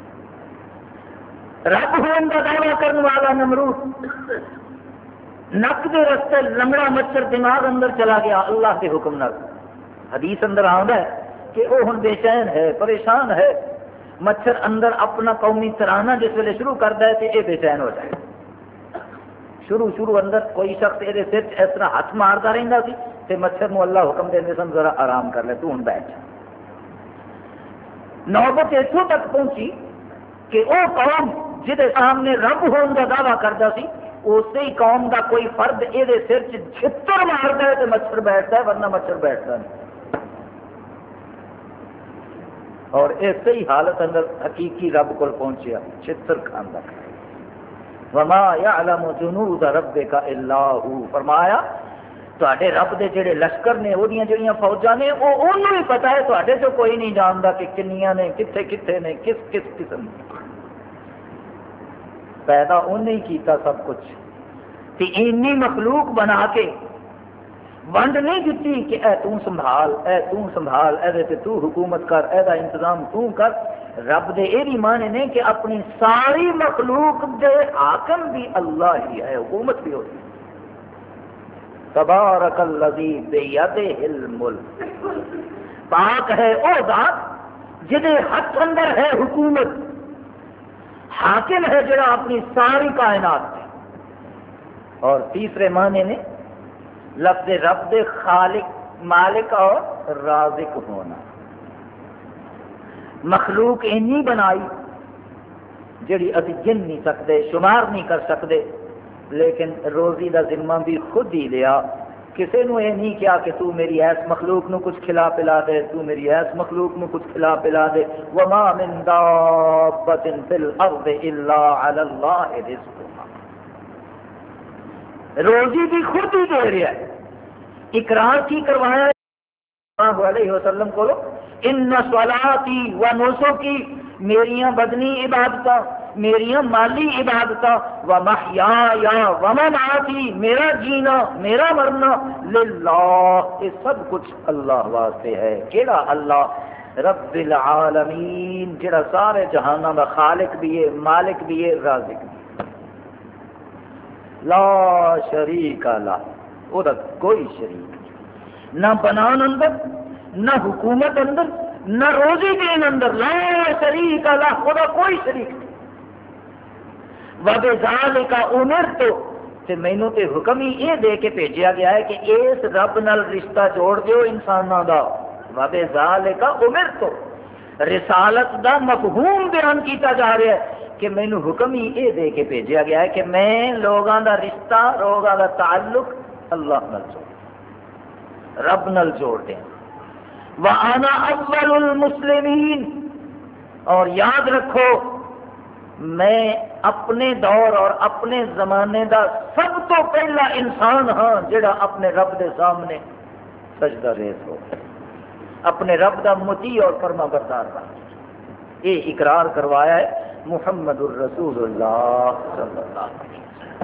رب ہونے کا دعویٰ کرنے والا نمرود نک دے رستے لنگڑا مچھر دماغ اندر چلا گیا اللہ کے حکم نال. حدیث اندر آتا ہے کہ وہ ہن بے چین ہے، پریشان ہے. مچھر اندر اپنا قومی ترانہ جس ویلے شروع کرتا ہے تو یہ بے چین ہو جائے. شروع اندر کوئی شخص یہ سر اس طرح ہاتھ مارتا رہتا سی تے مچھر نو اللہ حکم دے سن ذرا آرام کر لے، تو ہن بیٹھ جا. نوبت اتوں تک پہنچی کہ وہ قوم جہے سامنے رب ہونے کا دعویٰ کرتا سی اسی قوم کا کوئی فرد یہ سر چھتر مارتا ہے تو مچھر بیٹھتا ہے، ورنہ مچھر بیٹھتا نہیں. اور اسی حالت اندر حقیقی رب کو پہنچیا، چھتر کھانا. وما یعلم جنود ربک الا هو، فرمایا تے رب دے جڑے لشکر نے وہ جڑیاں فوجاں نے وہ انہوں ہی پتا ہے، تے جو کوئی نہیں جانتا کہ کنیاں نے، کتنے کتنے نے، کس کس قسم نے. پیدا انہیں ہی کیتا سب کچھ، تے اینی مخلوق بنا کے ونڈ نہیں دیتی کہ اے تو سنبھال، اے تو سنبھال، اے تے تو حکومت کر، اے دا انتظام تو کر. رب دے یہ معنی نے کہ اپنی ساری مخلوق دے حاکم بھی اللہ ہی ہے، حکومت بھی ہوتی ہے. تبارک الذی بیدہ الملک، پاک ہے او ذات جدے ہاتھ اندر ہے حکومت، حاکم ہے جڑا اپنی ساری کائنات ہے. اور تیسرے معنی نے لفظ رب دے خالق، مالک اور رازق ہونا. مخلوق اینی بنائی جڑی ابھی گن نہیں سکتے، شمار نہیں کر سکتے، لیکن روزی دا ذمہ بھی خود ہی لیا. کسی نو یہ نہیں کیا کہ تو میری ایس مخلوق نو کچھ کھلا پلا دے، تو میری ایس مخلوق نو کچھ کھلا پلا دے. وما من دابۃ فی الارض الا علی اللہ رزقها، روزی بھی خود ہی دے رہا ہے. اقرار کی کروایا اللہ علیہ وسلم کو، ان صلاتی و نسکی، میریاں بدنی عبادتاں، میریاں مالی عبادتاں، و محیایا و مماتی، میرا جینا میرا مرنا، للہ، یہ سب کچھ اللہ واسطے ہے. کیڑا اللہ؟ رب العالمین، جڑا سارے جہانوں کا خالق بھی ہے، مالک بھی ہے، رازق بھی ہے. لا شریک لہ، وہ کوئی شریک نہیں، نہ بنان اندر، نہ حکومت اندر، نہ روزی دین اندر. لا شریک لہ، وہ کوئی شریک نہیں. وَبِذَالِكَ أُمِرْتُ، تے مینوں تے حکم ہی یہ دے کے بھیجیا گیا ہے کہ اس رب نال رشتہ جوڑ دیو انساناں دا. وَبِذَالِكَ أُمِرْتُ، رسالت دا مفہوم بیان کیتا جا رہا ہے کہ مینوں حکم ہی یہ دے کے بھیجیا گیا ہے کہ میں لوگاں دا رشتہ، لوگاں دا تعلق اللہ نال جوڑ، رب نال جوڑ دیں. وَأَنَا أَوَّلُ الْمُسْلِمِينَ، اور یاد رکھو میں اپنے دور اور اپنے زمانے دا سب تو پہلا انسان ہاں جڑا اپنے رب دے سامنے سجدہ ریز ہو، اپنے رب دا مطیع اور فرما بردار رہا. یہ اقرار کروایا ہے محمد الرسول اللہ صلی اللہ علیہ وسلم.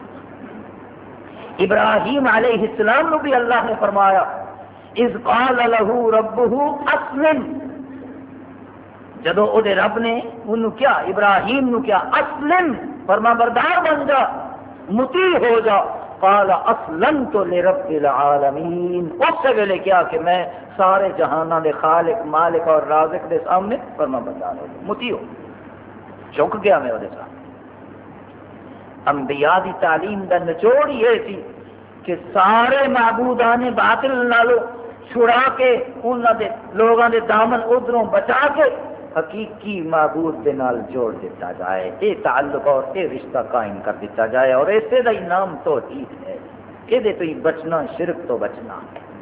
ابراہیم علیہ السلام نے بھی اللہ نے فرمایا اذ قال له ربه اسلم، جدو او دے رب نے انہوں کیا، ابراہیم نو کیا، اسلم، فرما بردار بن جا، مطیع ہو جا. قال اسلمت لرب العالمین، اس ویلے کیا کہ میں سارے جہانوں دے خالق، مالک اور رازق دے سامنے فرما بردار ہو گیا، مطیع ہو، جھک گیا میں وہ سامنے. انبیاء دی تعلیم دا نچوڑ یہ تھی کہ سارے معبودان باطل نالوں چھڑا کے انہاں دے لوگاں دے دامن ادھروں بچا کے حقیقی معبود دے نال جوڑ دیتا جائے، یہ تعلق اور یہ رشتہ قائم کر دیتا جائے. اور اسے دا نام توحید ہے، یہ تو ہی بچنا، شرک تو بچنا.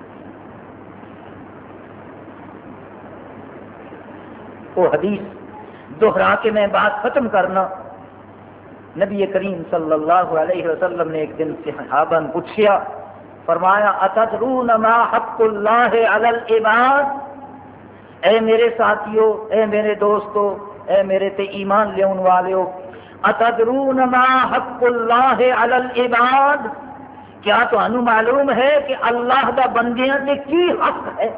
وہ حدیث دوہرا کے میں بات ختم کرنا. نبی کریم صلی اللہ علیہ وسلم نے ایک دن صحابہ نے پوچھا، فرمایا اتدرون ما حق اللہ علی العباد، اے میرے ساتھیو، اے میرے دوستو، اے میرے تے ایمان لیون والےو، اتدرون ما حق اللہ علی العباد، کیا تمہیں معلوم ہے کہ اللہ دا بندیاں تے کی حق ہے؟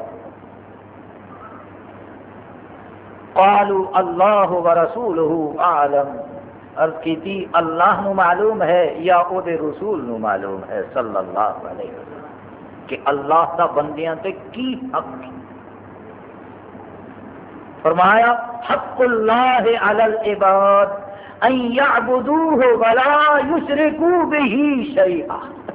قالوا اللہ ورسولہ اعلم، عرض کی تھی اللہ نو معلوم ہے یا او دے رسول نو معلوم ہے صلی اللہ علیہ وسلم کہ اللہ دا بندیاں تے کی حق ہے۔ فرمایا حق اللہ علی العباد ان یعبدوہ ولا یشرکوا بہ شیئا،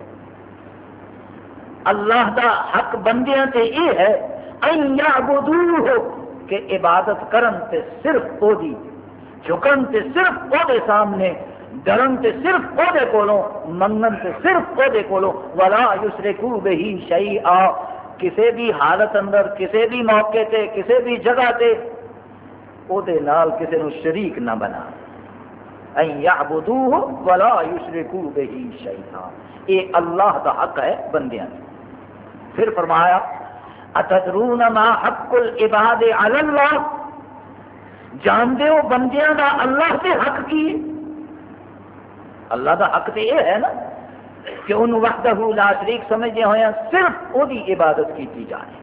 اللہ دا حق بندیاں تے یہ ہے ان یعبدوہ کہ عبادت کرن تے صرف او دی، جھکن تے صرف او دے سامنے، ڈرن تے صرف او دے کولوں، منگن تے صرف او دے کولوں، ولا یشرکوا بہ شیئا، کسی بھی حالت اندر، کسی بھی موقع تے، کسی بھی جگہ تے او دے نال کسی نو شریک نہ بنا، ان یعبدوہ ولا یشرکوا بہ شیئا، یہ اللہ دا حق ہے بندیاں۔ پھر فرمایا اتدرون ما حق العباد علی اللہ، جانتے ہو بندیاں دا اللہ سے حق کی ہے؟ اللہ دا حق تو یہ ہے نا کہ انہوں وحدہ لا شریک سمجھے ہوئے صرف وہ دی عبادت کی جائے۔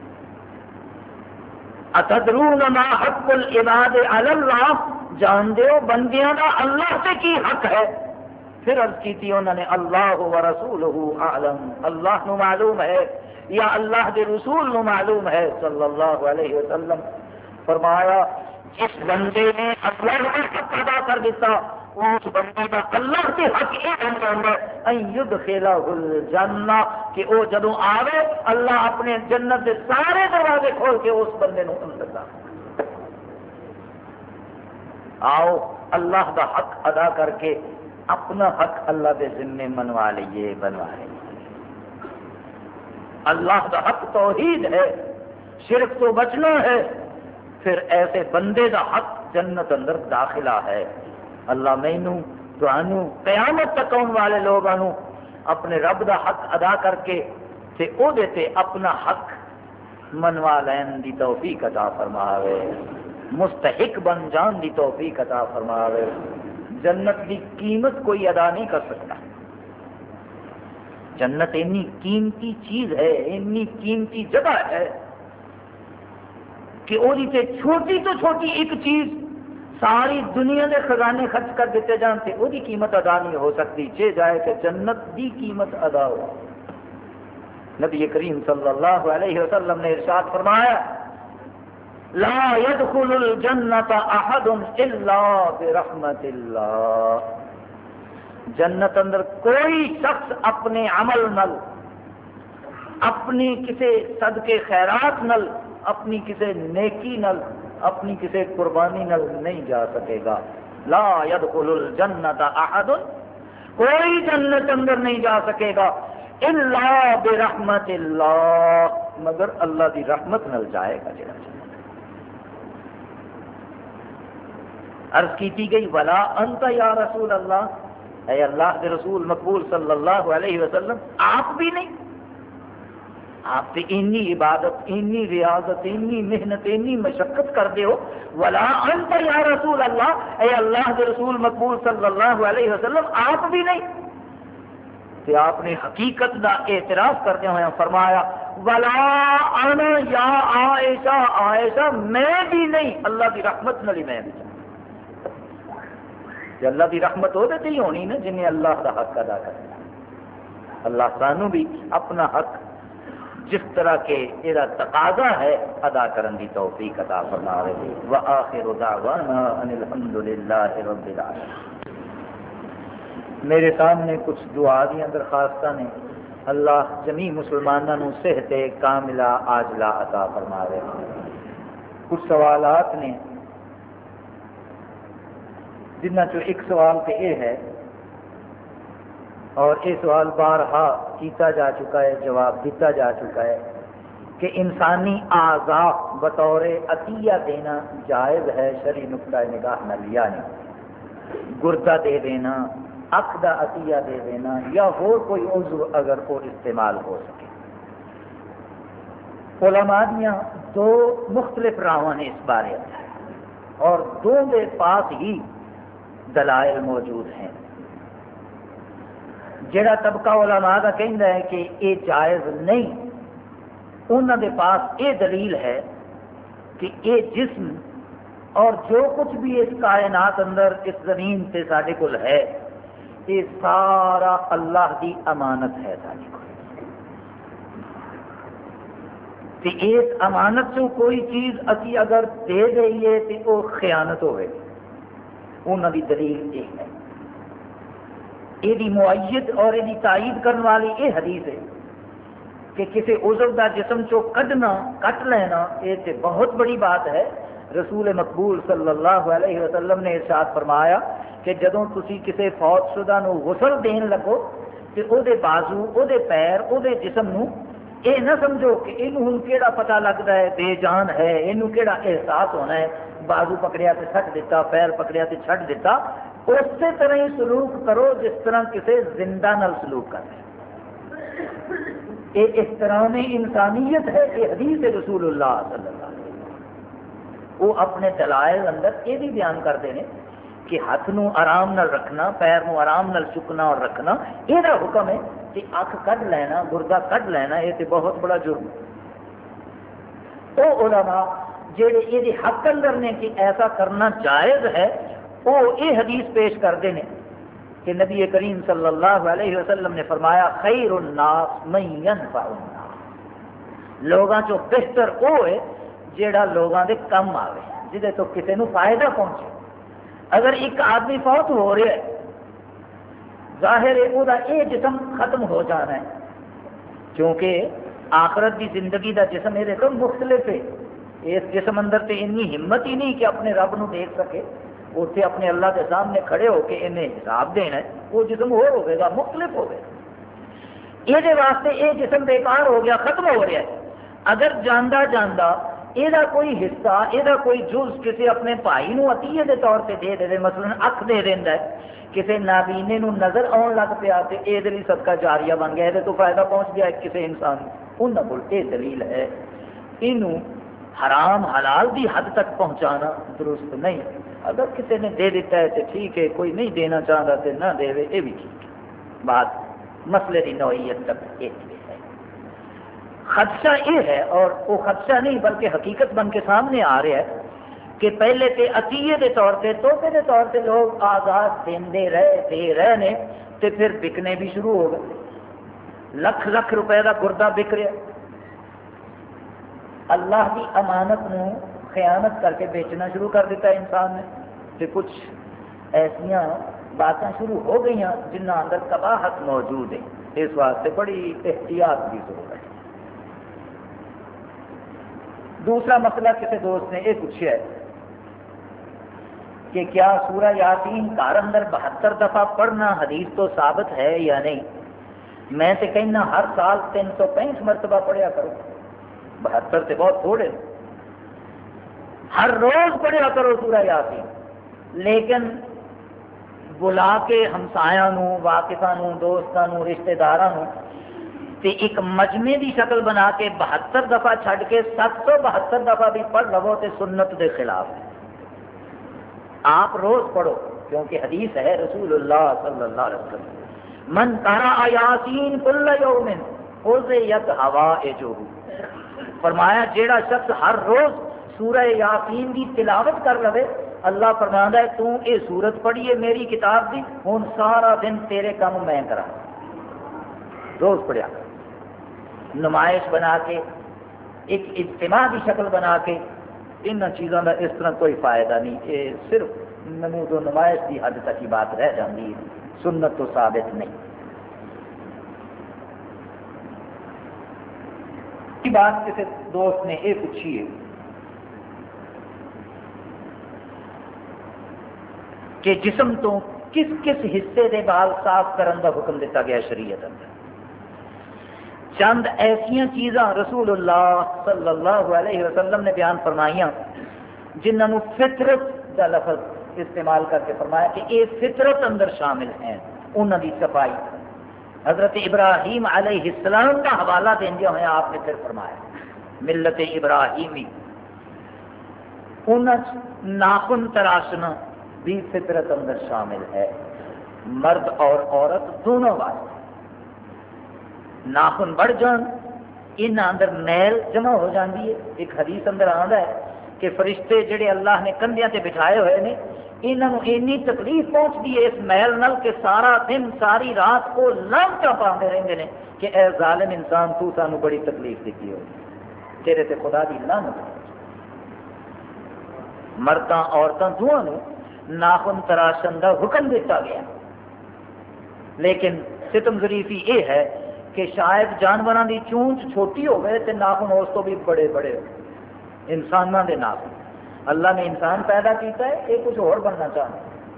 اتدرون ما حق العباد علی اللہ، جانتے ہو بندیاں دا اللہ سے کی حق ہے؟ پھر عرض کی تھی انہوں نے اللہ و رسولہ اعلم، اللہ نو معلوم ہے یا اللہ دے رسول نو معلوم ہے صلی اللہ علیہ وسلم۔ فرمایا جس بندے نے اللہ کا حق ادا کر دیتا اس بندے کا اللہ کے حق یہ بن جاتا ہے ان یدخلہ الجنہ، کہ وہ جدوں آوے اللہ اپنے جنت کے سارے دروازے کھول کے اس بندے نو اندر داخل۔ آؤ اللہ کا حق ادا کر کے اپنا حق اللہ کے ذمے منوا لیے، بنوا لیے۔ اللہ کا حق توحید ہے، شرک تو بچنا ہے، پھر ایسے بندے کا حق جنت اندر داخلہ ہے۔ اللہ مینوں تانوں قیامت تک آنے والے لوگوں اپنے رب کا حق ادا کر کے تے او دے تے اپنا حق منوا لین دی توفیق عطا فرماوے، مستحق بن جان دی توفیق عطا فرماوے۔ جنت دی قیمت کوئی ادا نہیں کر سکتا، جنت اتنی قیمتی چیز ہے، اتنی قیمتی جگہ ہے کہ وہ چھوٹی تو چھوٹی ایک چیز ساری دنیا کے خزانے خرچ کر دیتے جان سے وہ قیمت ادا نہیں ہو سکتی، چہ جائے کہ جنت دی قیمت ادا ہو۔ نبی کریم صلی اللہ علیہ وسلم نے ارشاد فرمایا لا يدخل الجنت احد الا برحمت اللہ، جنت اندر کوئی شخص اپنے عمل نل، اپنی کسی صدقے خیرات نل، اپنی کسی نیکی نل، اپنی کسی قربانی نل نہیں جا سکے گا۔ لا يدخل الجنت احد، کوئی جنت اندر نہیں جا سکے گا الا برحمت اللہ، مگر اللہ دی رحمت نل جائے گا جڑا جنت۔ عرض کی گئی ولا انت یا رسول اللہ، اے اللہ کے رسول مقبول صلی اللہ علیہ وسلم آپ بھی نہیں؟ آپ تے اتنی عبادت، اتنی ریاضت، اتنی محنت، اتنی مشقت کرتے ہو، ولا انت یا رسول اللہ، اے اللہ کے رسول مقبول صلی اللہ علیہ وسلم آپ بھی نہیں؟ کہ آپ نے حقیقت کا اعتراف کرتے ہوئے فرمایا ولا انا یا عائشہ، عائشہ میں بھی نہیں، اللہ کی رحمت نلی میں بھی۔ اللہ کی رحمت وہ ہی ہونی نا جنہیں اللہ کا حق ادا کرنا۔ اللہ سانو بھی اپنا حق جس طرح کے یہ تقاضا ہے ادا کرن دی توفیق عطا فرماوے۔ وآخر دعوانا ان الحمد للہ رب العالمین۔ میرے سامنے کچھ دعا دیا درخواستاں نے، اللہ جمی مسلمانوں صحت کاملہ عاجلہ عطا فرماوے۔ کچھ سوالات نے جنہ چو ایک سوال تو یہ ہے، اور یہ سوال بارہا کیتا جا چکا ہے، جواب دیتا جا چکا ہے کہ انسانی اعضاء بطور عطیہ دینا جائز ہے شرعی نقطہ نگاہ نہ لیا نہیں، گردہ دے دینا، اکھ دا عطیہ دے دینا، یا اور کوئی عضو اگر وہ استعمال ہو سکے۔ علماء دیاں دو مختلف راواں نے اس بارے اور دو دے پاس ہی دلائل موجود ہیں. جڑا طبقہ علماء کا کہندا ہے کہ یہ جائز نہیں، انہوں کے پاس یہ دلیل ہے کہ یہ جسم اور جو کچھ بھی اس کائنات اندر اس زمین سے سارے کول ہے یہ سارا اللہ کی امانت ہے سارے کول. اس امانت سے کوئی چیز اسی اگر دے دئیے تو وہ خیانت ہوئے. انہوں کی دلیل یہ ہے. یہ معید اور یہ تائید کرنے والی یہ حدیث ہے کہ کسی عضو کا جسم چو کٹ لینا یہ تو بہت بڑی بات ہے. رسول مقبول صلی اللہ علیہ وسلم نے ارشاد فرمایا کہ جدوں تسی کسی فوت شدہ نو غسل دین لگو تو او دے بازو، او دے پیر، او دے جسم نو یہ نہ سمجھو کہ یہ ہوں کیڑا پتہ لگتا ہے بے جان ہے، یہ کیڑا احساس ہونا ہے، بازو پکڑیا تو چھٹ دیتا، پیر پکڑیا تو چھٹ دیتا. اسی طرح ہی سلوک کرو جس طرح کسی زندہ نال سلوک کرتے. یہ احترام انسانیت ہے. یہ حدیث رسول اللہ صلی اللہ علیہ وسلم وہ اپنے دلائل اندر یہ بھی بیان کرتے ہیں کہ ہاتھ نو آرام نال رکھنا، پیر نو آرام نال چکنا اور رکھنا یہ حکم ہے. کہ اکھ کڈ لینا، گردہ کڈ لینا یہ تو بہت بڑا جرم. وہ علماء جہے یہ حق اندر نے کہ ایسا کرنا جائز ہے وہ یہ حدیث پیش کرتے ہیں کہ نبی کریم صلی اللہ علیہ وسلم نے فرمایا خیر الناس من ينفع الناس. لوگاں چو بہتر وہ ہے جیڑا لوگاں دے کم آوے، جہے تو کسی نو فائدہ پہنچے. اگر ایک آدمی فوت ہو رہا ہے ظاہر ہے وہ یہ جسم ختم ہو جانا ہے، کیونکہ آخرت کی زندگی دا جسم یہ تو مختلف ہے. اس جسم اندر تو انی ہمت ہی نہیں کہ اپنے رب نو دیکھ سکے، اتنے اپنے اللہ کے سامنے کھڑے ہو کے انہیں حساب دینا ہے. وہ جسم اور ہوئے گا، مختلف ہوگا. یہ واسطے یہ جسم بیکار ہو گیا، ختم ہو رہا ہے. اگر جاندہ جاندہ یہ کوئی حصہ، یہ کوئی جز کسی اپنے بھائی نو عطیے کے طور پہ دے دے، مثلا اکھ دے دینا ہے، کسی نابینے نو نظر آن لگ پیا تو یہ صدقہ جاریہ بن گیا، یہ تو فائدہ پہنچ گیا کسی انسان کو. انہوں کو یہ دلیل ہے. یہ حرام حلال دی حد تک پہنچانا درست نہیں. اگر کسی نے دے دیتا ہے تو ٹھیک ہے، کوئی نہیں دینا چاہتا تو نہ دے، یہ بھی ٹھیک ہے. بات مسئلے کی نوعیت تک یہ ہے. خدشہ یہ ہے، اور وہ خدشہ نہیں بلکہ حقیقت بن کے سامنے آ رہا ہے کہ پہلے تے عطیے کے طور پہ، تحفے کے طور پہ لوگ آزاد دے رہے نے، تو پھر بکنے بھی شروع ہو گئے. لکھ لکھ روپے کا گردہ بک رہا. اللہ کی امانت نو خیانت کر کے بیچنا شروع کر دیتا ہے انسان نے. تو کچھ ایسا باتیں شروع ہو گئی جنہ اندر قباحت موجود ہے. اس واسطے بڑی احتیاط کی ضرورت ہے. دوسرا مسئلہ کسی دوست نے یہ پوچھا ہے کہ کیا سورہ یاسین گھر اندر 72 دفعہ پڑھنا حدیث تو ثابت ہے یا نہیں؟ میں تو کہنا ہر سال 365 مرتبہ پڑھیا کرو. 72 سے بہت تھوڑے. ہر روز پڑھیا کرو سورہ یاسین، لیکن بلا کے ہمسایاں نو، واقفاں نو، دوستاں نو، رشتہ داراں نو تے ایک مجمع دی شکل بنا کے 72 دفعہ چھڈ کے 772 دفعہ بھی پڑھ لو تے سنت دے خلاف ہے. آپ روز پڑھو، کیونکہ حدیث ہے رسول اللہ صلی اللہ علیہ وسلم من قرأ یاسین کل یوم حظیت حوائجہ. فرمایا جیڑا شخص ہر روز سورہ یاسین کی تلاوت کر لے، اللہ فرماتا ہے تو یہ سورت پڑھی ہے میری کتاب دی، ہوں سارا دن تیرے کام میں کرا. روز پڑھیا. نمائش بنا کے، ایک اجتماع کی شکل بنا کے، ان چیزوں کا اس طرح کوئی فائدہ نہیں. یہ صرف نمود و نمائش کی حد تک کی بات رہ جاتی ہے، سنت تو ثابت نہیں. کی بات کسی دوست نے یہ پوچھی ہے کہ جسم تو کس کس حصے دے بال صاف کرنے کا حکم دیتا گیا شریعت اندر. چند ایسیا چیزاں رسول اللہ صلی اللہ علیہ وسلم نے بیان فرمائیاں جنہوں فطرت کا لفظ استعمال کر کے فرمایا کہ یہ فطرت اندر شامل ہیں. انہوں کی صفائی حضرت ابراہیم علیہ السلام کا حوالہ دیں ہوئے آپ نے پھر فرمایا ملت ابراہیمی. انہوں ناخن تراشنا، بھی فطرت اندر شامل ہے، مرد اور عورت دونوں واسطے۔ ناخن بڑھ جان ان اندر نیل جمع ہو جاتی ہے۔ ایک حدیث اندر آتا ہے کہ فرشتے جڑے اللہ نے کندھیاں تے بٹھائے ہوئے نے، انہوں اینی تکلیف پہنچتی ہے اس میل نال کہ سارا دن ساری رات کو لعنتاں پاندے رہندے نے کہ اے ظالم انسان تو سانو بڑی تکلیف دیتی ہو، تیرے تے خدا دی لعنت۔ مرداں عورتاں دونوں ناخن تراشن کا حکم دیتا گیا، لیکن ستم ظریفی یہ ہے کہ شاید جانوراں دی چونچ چھوٹی ہوئے تے ناخن اس تو بھی بڑے بڑے ہو، انساناں دے ناخن۔ اللہ نے انسان پیدا کیتا ہے، یہ کچھ اور بننا چاہتا۔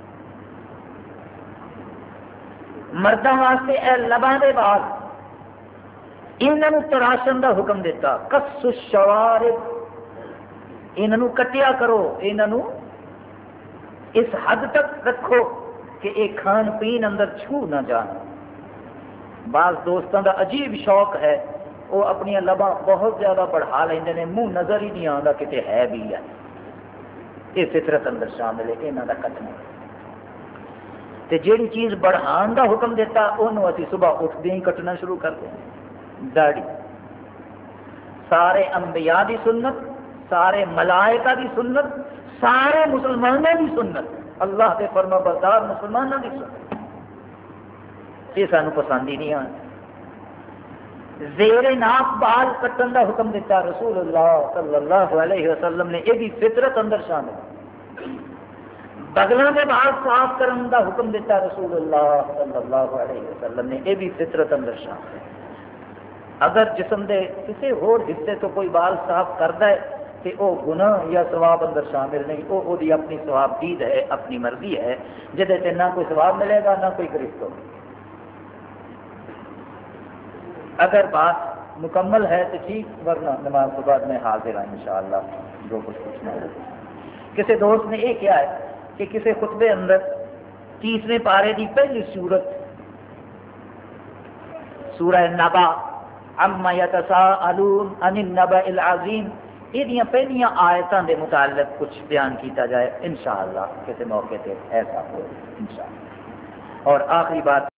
مرداں واسطے اے لباں دے بال انہاں تراشن کا حکم دیتا، قص الشوارب، انہاں کٹیا کرو، انہاں اس حد تک رکھو کہ یہ کھان پین اندر چھو نہ جان۔ بعض دوستوں کا عجیب شوق ہے، وہ اپنی لباں بہت زیادہ بڑھا لیندے نے، منہ نظر ہی نہیں آتا کتے ہے بھی ہے۔ یہ فطرت اندر شامل ہے یہاں کا کٹنا۔ تے جیڑی چیز بڑھان کا حکم دیتا انہوں اسی صبح اٹھتے ہی کٹنا شروع کر دیں۔ داڑھی سارے انبیاء دی سنت، سارے ملائکہ دی سنت، سارے مسلمانوں دی سنت، اللہ کے فرما بردار مسلمانوں دی سنت، یہ سانو پسند ہی نہیں آتا۔ زیر ناف بال کٹن کا حکم دیتا رسول اللہ صلی اللہ علیہ وسلم نے، یہ بھی فطرت اندر شامل۔ بغلوں کے بال صاف کرنے کا حکم دیتا رسول اللہ صلی اللہ علیہ وسلم نے، یہ بھی فطرت اندر شامل ہے۔ اگر جسم دے کسی اور حصے تو کوئی بال صاف کرتا ہے تو وہ گناہ یا ثواب اندر شامل نہیں، وہ دی اپنی ثواب دید ہے، اپنی مرضی ہے، جہدے تے نہ کوئی ثواب ملے گا نہ کوئی گرفت ہوگی۔ اگر بات مکمل ہے تو ٹھیک، ورنہ نماز کے بعد میں حاضر ہوں انشاءاللہ جو کچھ پوچھنا ہے۔ کسی دوست نے یہ کیا ہے کہ کسی خطبے اندر 30ویں پارے کی پہلی سورت سورہ نبا عما یتساءلون عن النبأ العظیم، یہ پہلیاں آیتوں کے متعلق کچھ بیان کیتا جائے انشاءاللہ کسی موقع پہ ایسا ہو انشاءاللہ۔ اور آخری بات